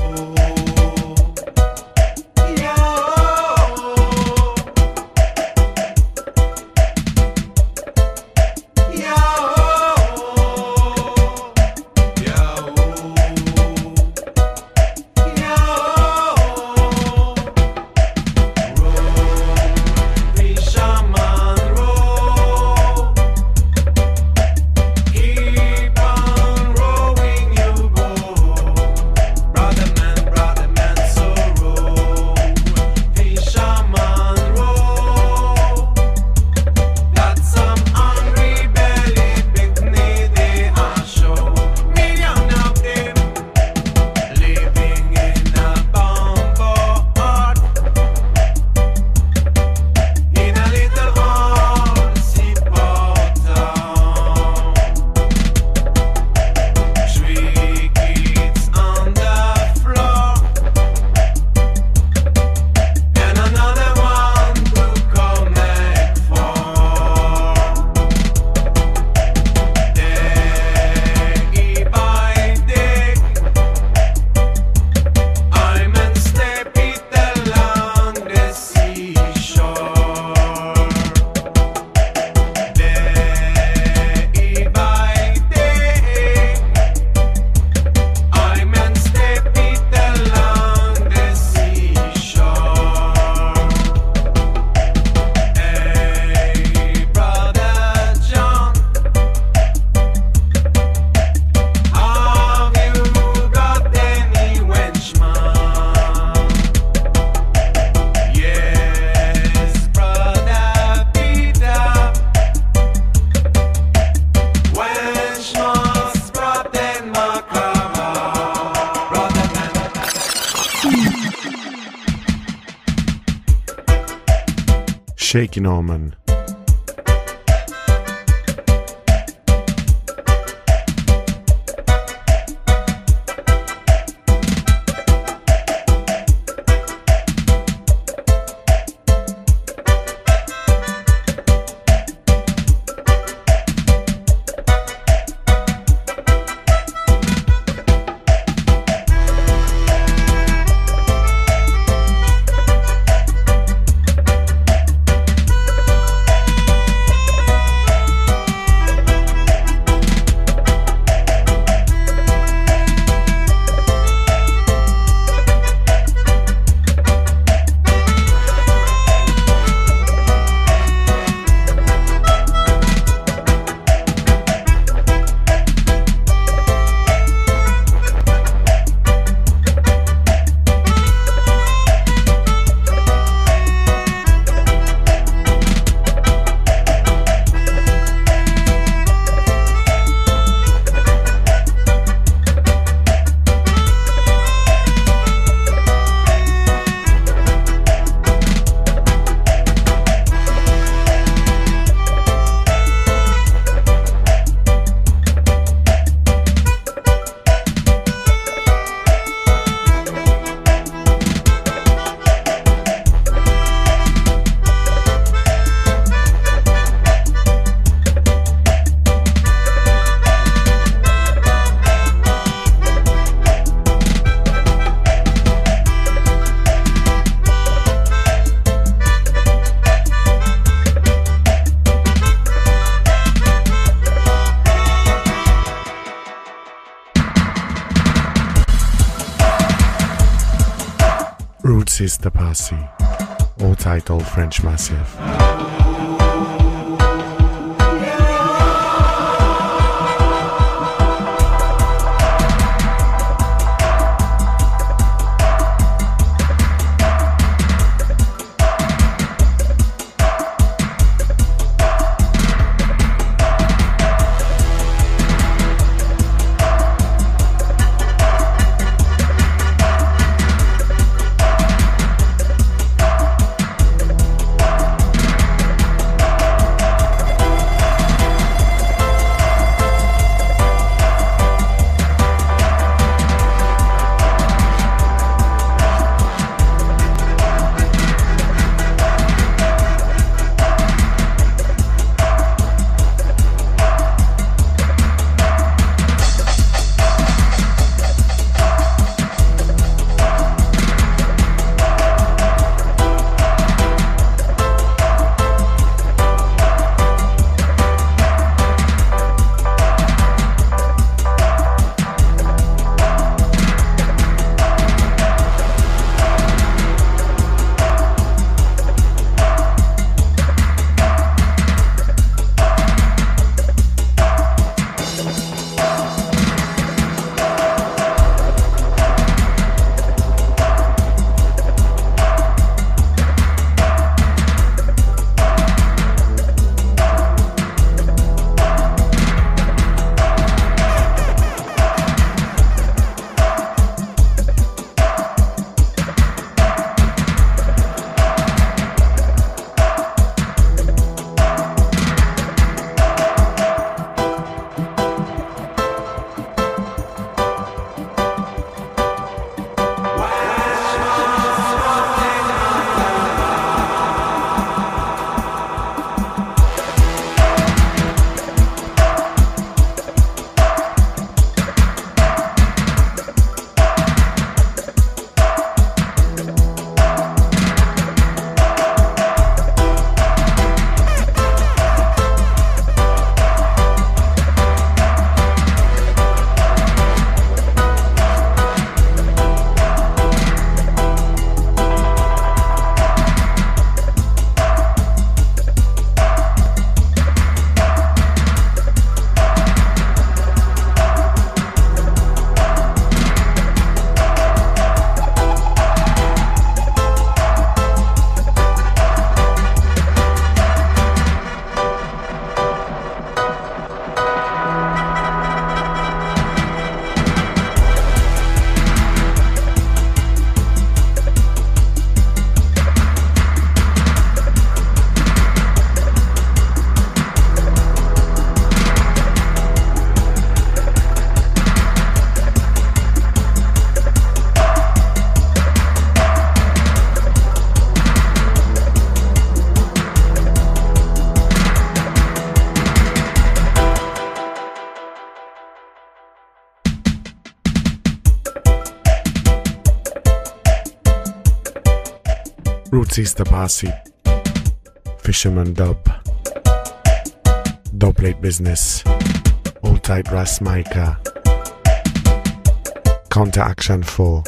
Shaky Norman. Roots is the Posse, all titled French Massive. Roots Easter Posse, Fisherman Dub, Dubplate Business, Old Tight Ras Micah, Counteraction 4.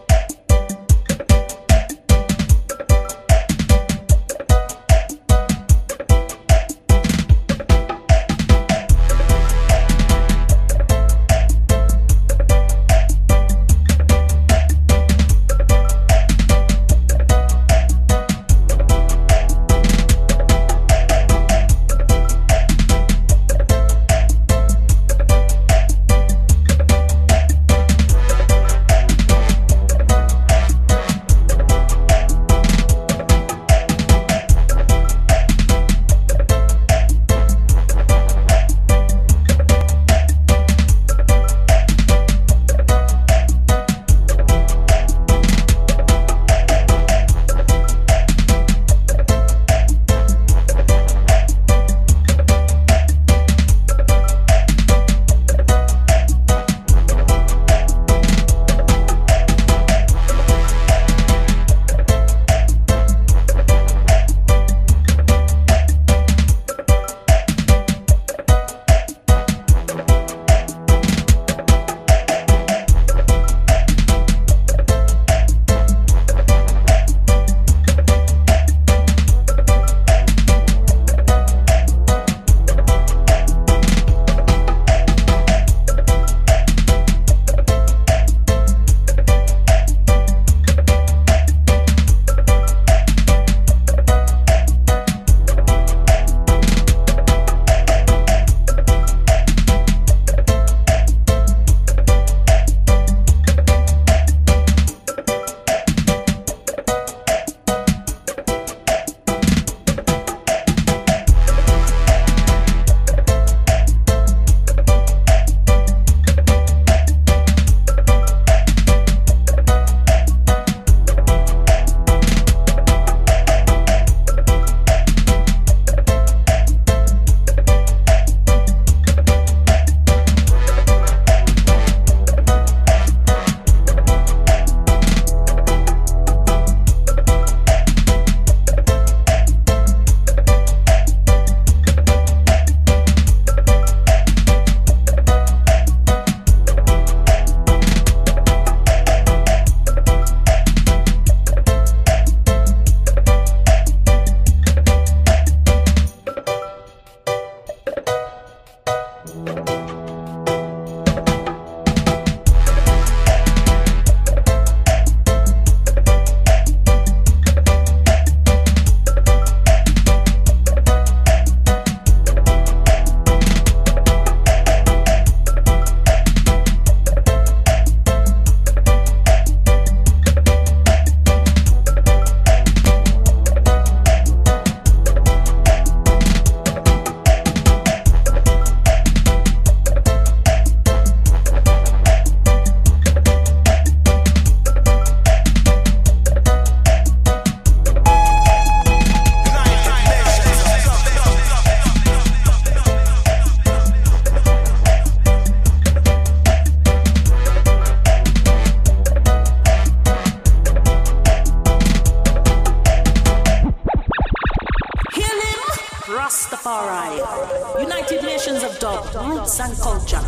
Rastafari, United Nations of Dub, Roots and Culture.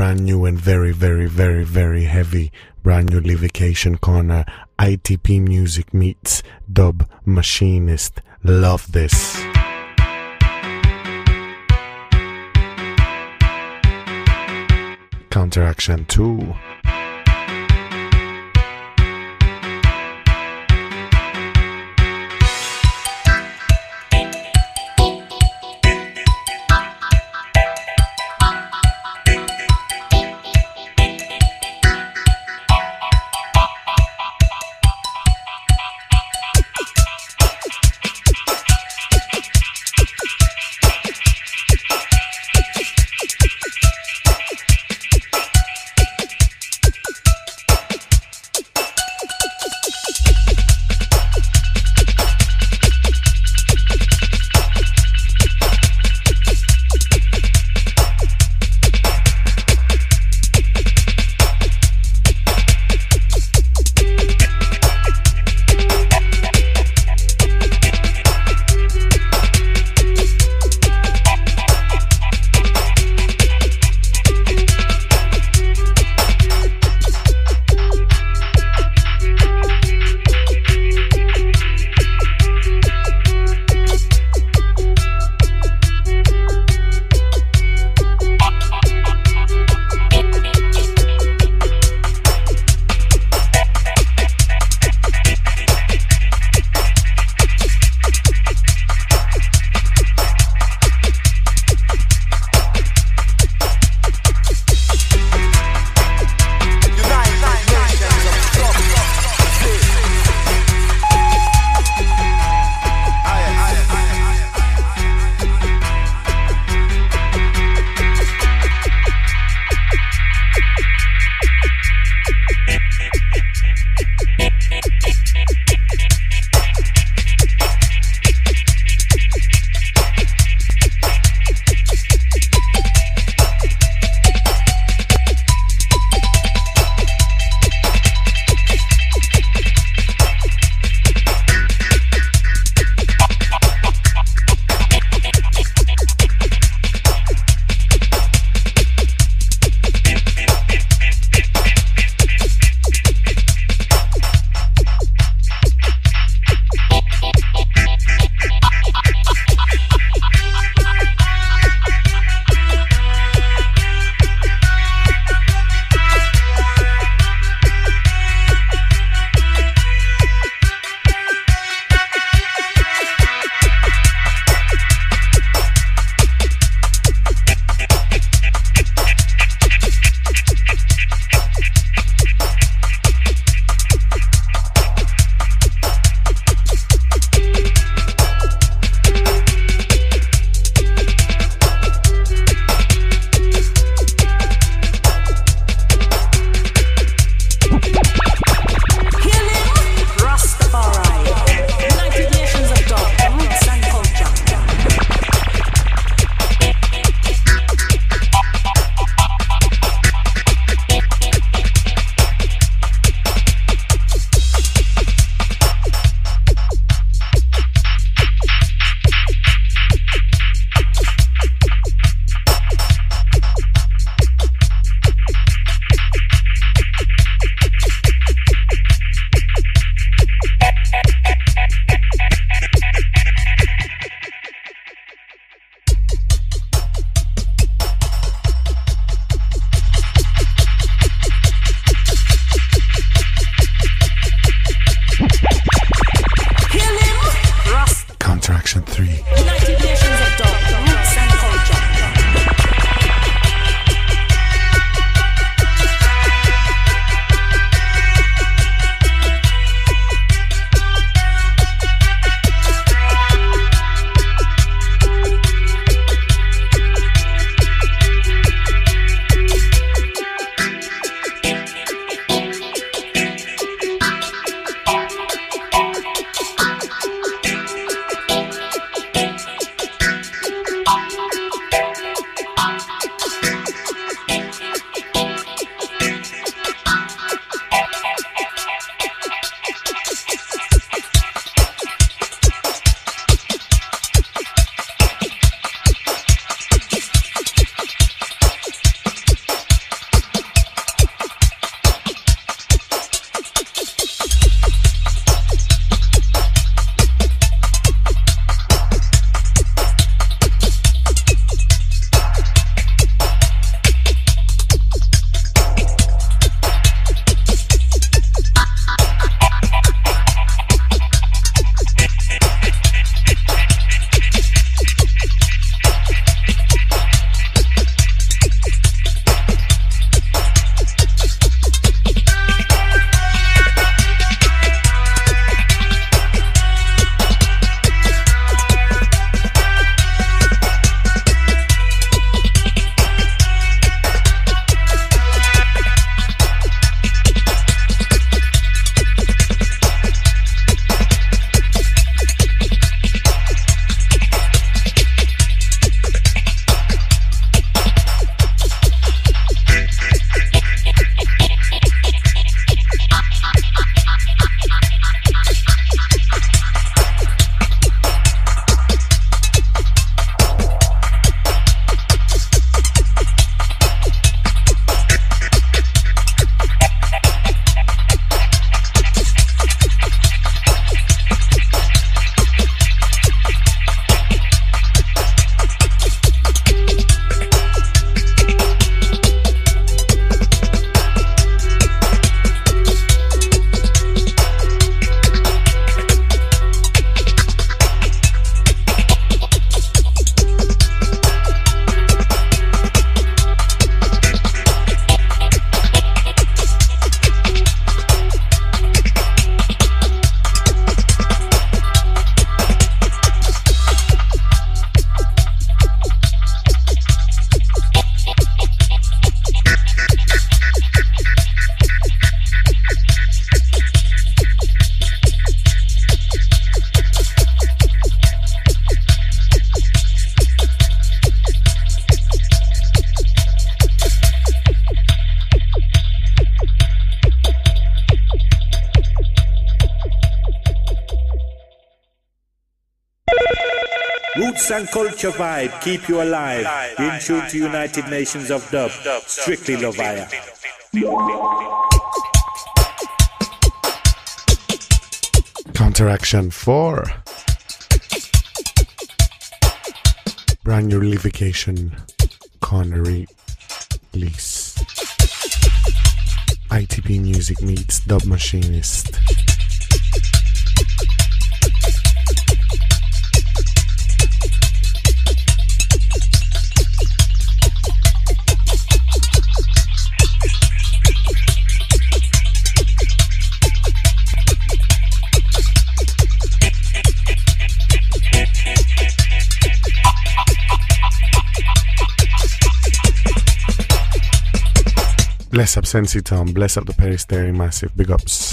brand new and very, very, very, very heavy. Brand new Livication Corner. ITP Music meets Dub Machinist. Love this. Counteraction 2. roots and culture vibe keep you alive. In tune to United Nations of Dub, strictly Lovaya. Counteraction 4. Brand new Livication Connery release. ITP Music meets Dub Machinist. Bless up Sensi Tom, bless up the Peristeri Massive, big ups.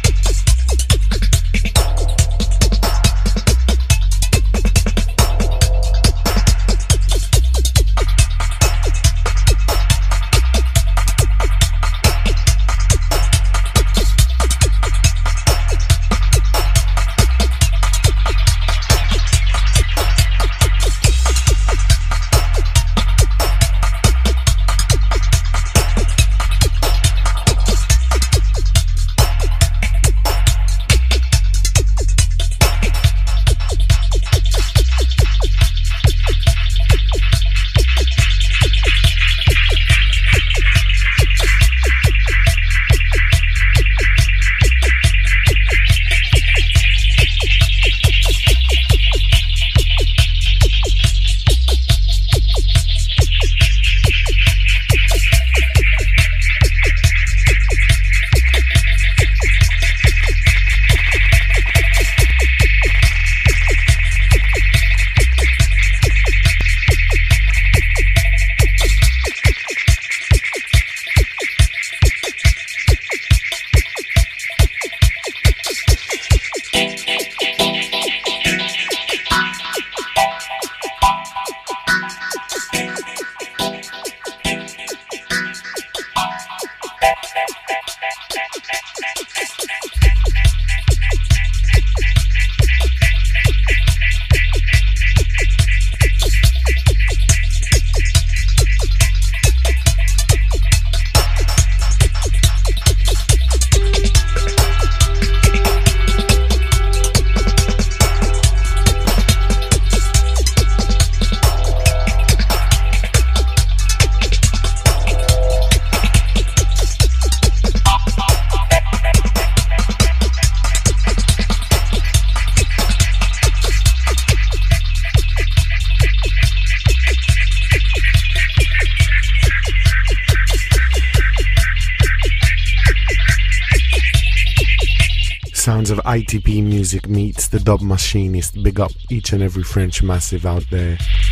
Sounds of ITP Music meets the Dub Machinist. Big up each and every French massive out there.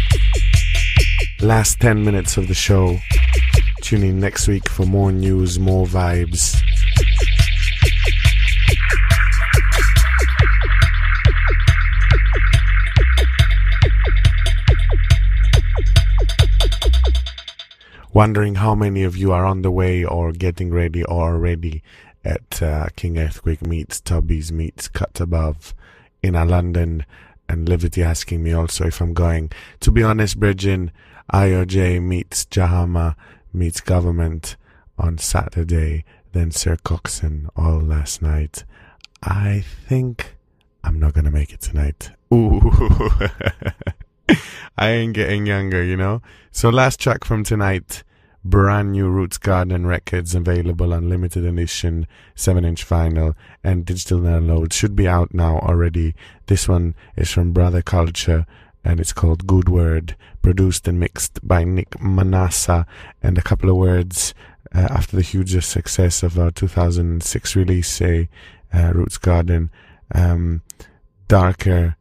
Last 10 minutes of the show. Tune in next week for more news, more vibes. Wondering how many of you are on the way or getting ready or already at King Earthquake meets Tubby's meets Cut Above in London, and Liberty asking me also if I'm going. To be honest, Bridgin, IOJ meets Jahama meets Government on Saturday, then Sir Coxon all last night. I think I'm not gonna make it tonight. Ooh, I ain't getting younger, you know. So last track from tonight. Brand new Roots Garden Records available on limited edition 7-inch vinyl and digital download. Should be out now already. This one is from Brother Culture and it's called Good Word, produced and mixed by Nick Manassa. And a couple of words after the huge success of our 2006 release, Roots Garden, darker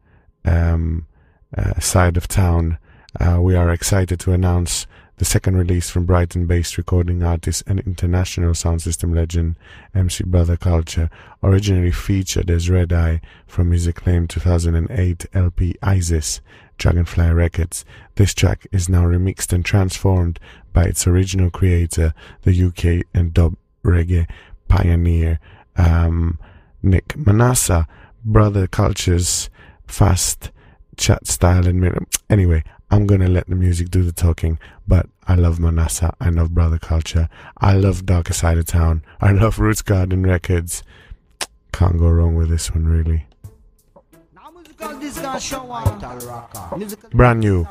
side of town. We are excited to announce the second release from Brighton-based recording artist and international sound system legend MC Brother Culture, originally featured as Red Eye from his acclaimed 2008 LP Isis, Dragonfly Records. This track is now remixed and transformed by its original creator, the UK and dub reggae pioneer Nick Manassa. Brother Culture's fast chat style and anyway, I'm gonna let the music do the talking. But I love Manassa, I love Brother Culture, I love Darker Side of Town, I love Roots Garden Records. Can't go wrong with this one, really. Brand new.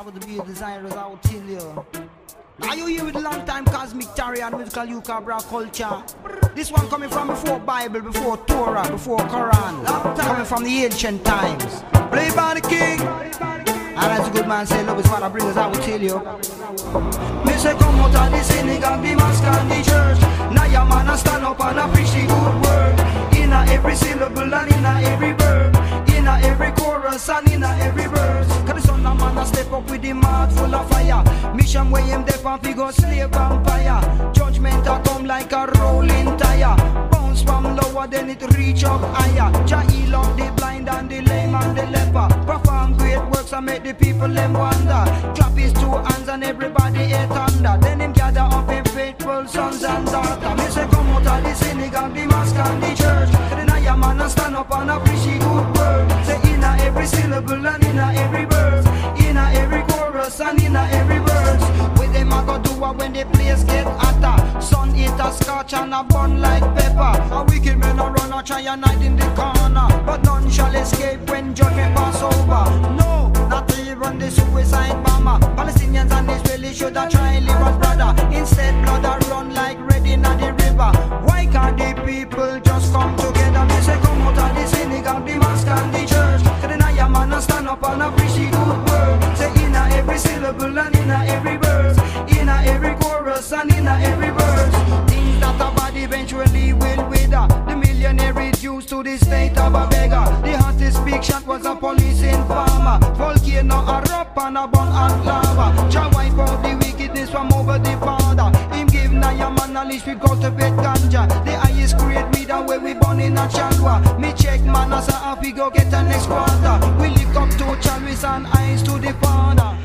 Now you here with long time Cosmic Terry and musical Yuka culture. This one coming from before Bible, before Torah, before Quran. Coming from the ancient times. Played by the king. And as a good man said, love is what I bring us, I will tell you. Me say come out of the synagogue, the mosque and the church. Now your man a stand up and a preach the good word. Inna every syllable and inna every verb. Inna every chorus and inna every verse. Cause the son of man a step up with the mouth full of fire. Mission where him deaf and figure slave vampire. Judgment a come like a rolling tire. Bounce from lower then it reach up higher. Jah heal up the blind and the lame and the leper. Perform great works and make the people them wonder. Clap his two hands and everybody hate thunder. Then him gather up him faithful sons and daughters. Me say come out of the synagogue, the mosque and the church. Then I am man and stand up and preach the good word. Say inna every syllable and inna every verse. Inna every chorus and inna every verse. With them I go do it when the place get hotter. Sun eat a scotch and a bun like pepper. A wicked man a run a try and hide in the corner. But none shall escape when judgment pass over. No, not even the suicide bomber. Palestinians and Israelis should have tried live as brother. Instead blood a run like red in the river. Why can't the people just come together? Me say come out of the synagogue, the mosque and the church. Then I am man and stand up and preach the good word. Say inna every syllable and inna every verse. Inna every chorus and inna every verse. Things that a body eventually will wither. The millionaire reduced to the state of a beggar. The hottest big shot was a police informer. Volcano erupt and a burn hot lava. Jah wipe out the wickedness from over the border. Him give Naya man a leash with cultivate ganja. The highest grade weed and where we born in a chalwa. Me check man as a happy go get a next quarter. We lick up to Chalwis and eyes to the father.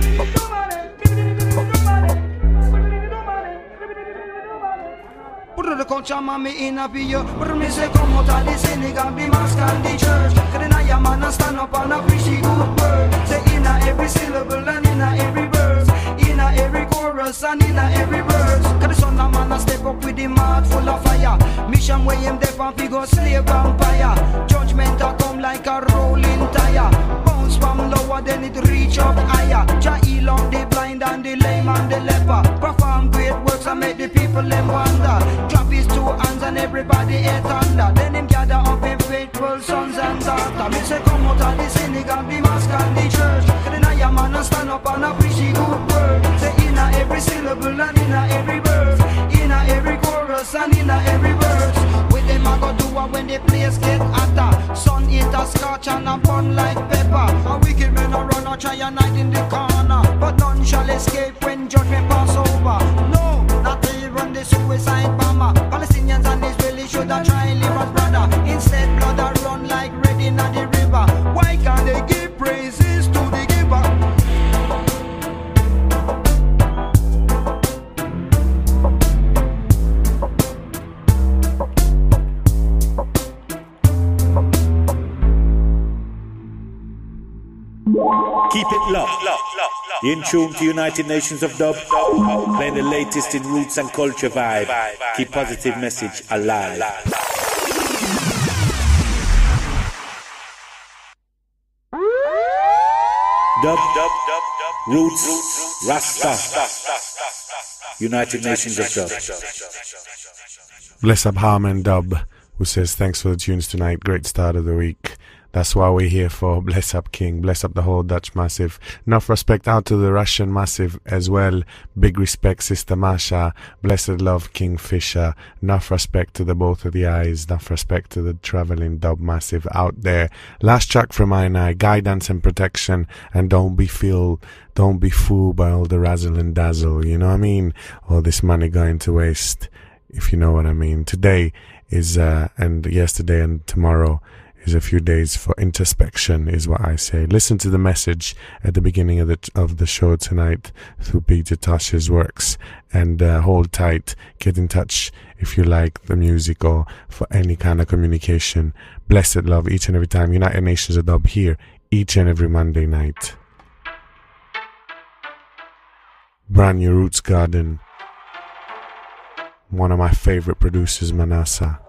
Put the culture man me in a video. But me say come out of the synagogue, the mosque and the church. Then I am man and stand up and preach the good word. Say inna every syllable and inna every verse. Inna every chorus and inna every verse. Cause the son of man a step up with the mouth full of fire. Mission where him deaf and figure slave vampire. Judgment a come like a rolling tire. Bounce from lower then it reach up higher. Jah heal up the blind and the lame and the leper. Perform great works and make the people them wonder. Clap his two hands and everybody hate thunder. Then him gather up him faithful sons and daughters. Me say come out of the synagogue, the mosque and the church. Then I am man and stand up and preach the good word. Say inna every syllable and inna every verse. Inna every chorus and inna every verse. With them I go do it when the place get hotter. Sun eat a scotch and a bun like pepper. A wicked man a run a try and hide in the corner. But none shall escape when judgment pass over. No, not even the suicide bomber. Palestinians and Israelis should have tried live as brother. Instead blood a run like red in the river. Why can't they give praises to the giver? Keep it locked. In tune to United Nations of Dub, playing the latest in roots and culture vibe. Keep positive message alive. Dub, roots, Rasta. United Nations of Dub. Bless up Harman Dub, who says thanks for the tunes tonight. Great start of the week. That's why we're here for. Bless up King, bless up the whole Dutch Massive. Enough respect out to the Russian Massive as well. Big respect Sister Masha, blessed love King Fisher. Enough respect to the both of the eyes. Enough respect to the traveling Dub Massive out there. Last track from I, guidance and protection, and don't be fooled by all the razzle and dazzle, you know what I mean? All this money going to waste, if you know what I mean. Today is and yesterday and tomorrow is a few days for introspection, is what I say. Listen to the message at the beginning of the show tonight through Peter Tosh's works, and hold tight. Get in touch if you like the music or for any kind of communication. Blessed love each and every time. United Nations of Dub here each and every Monday night. Brand new Roots Garden. One of my favorite producers, Manasa.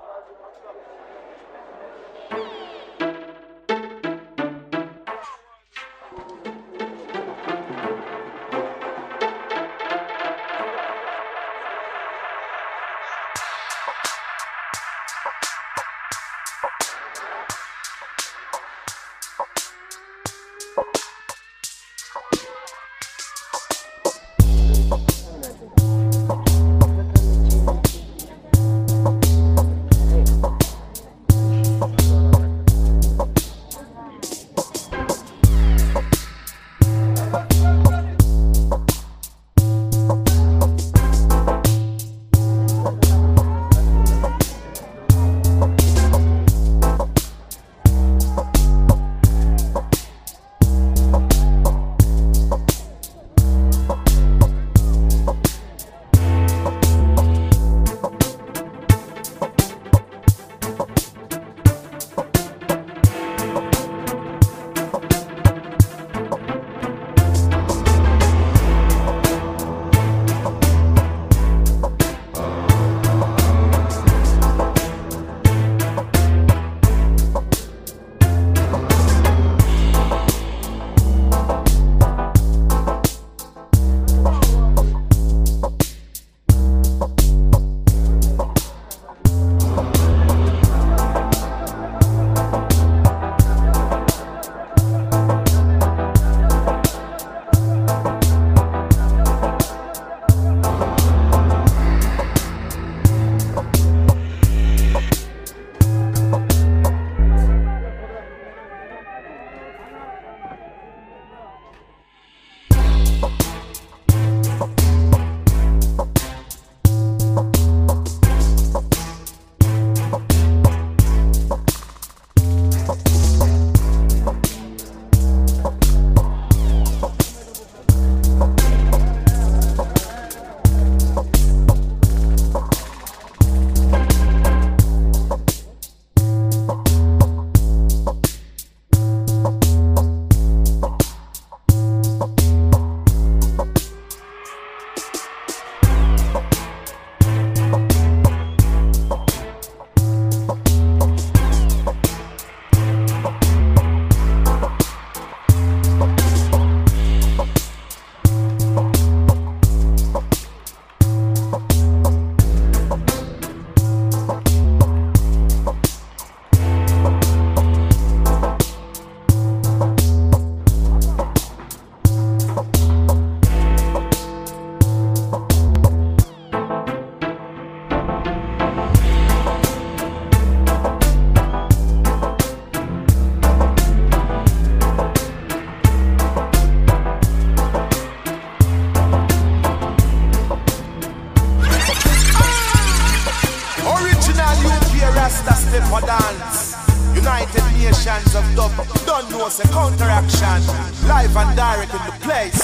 for dance. United Nations of Dub, don't know it's a counteraction. Live and direct in the place.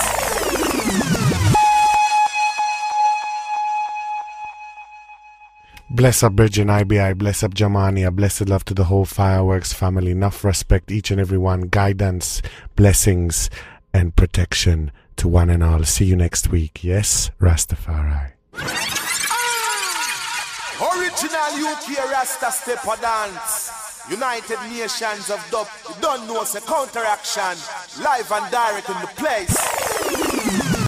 Bless up Virgin IBI, bless up Jamania, blessed love to the whole Fireworks family. Enough respect each and every one, guidance, blessings and protection to one and all. See you next week. Yes, Rastafari. Original UK Rasta step or dance. United Nations of Dub, you don't know it's a counteraction. Live and direct in the place.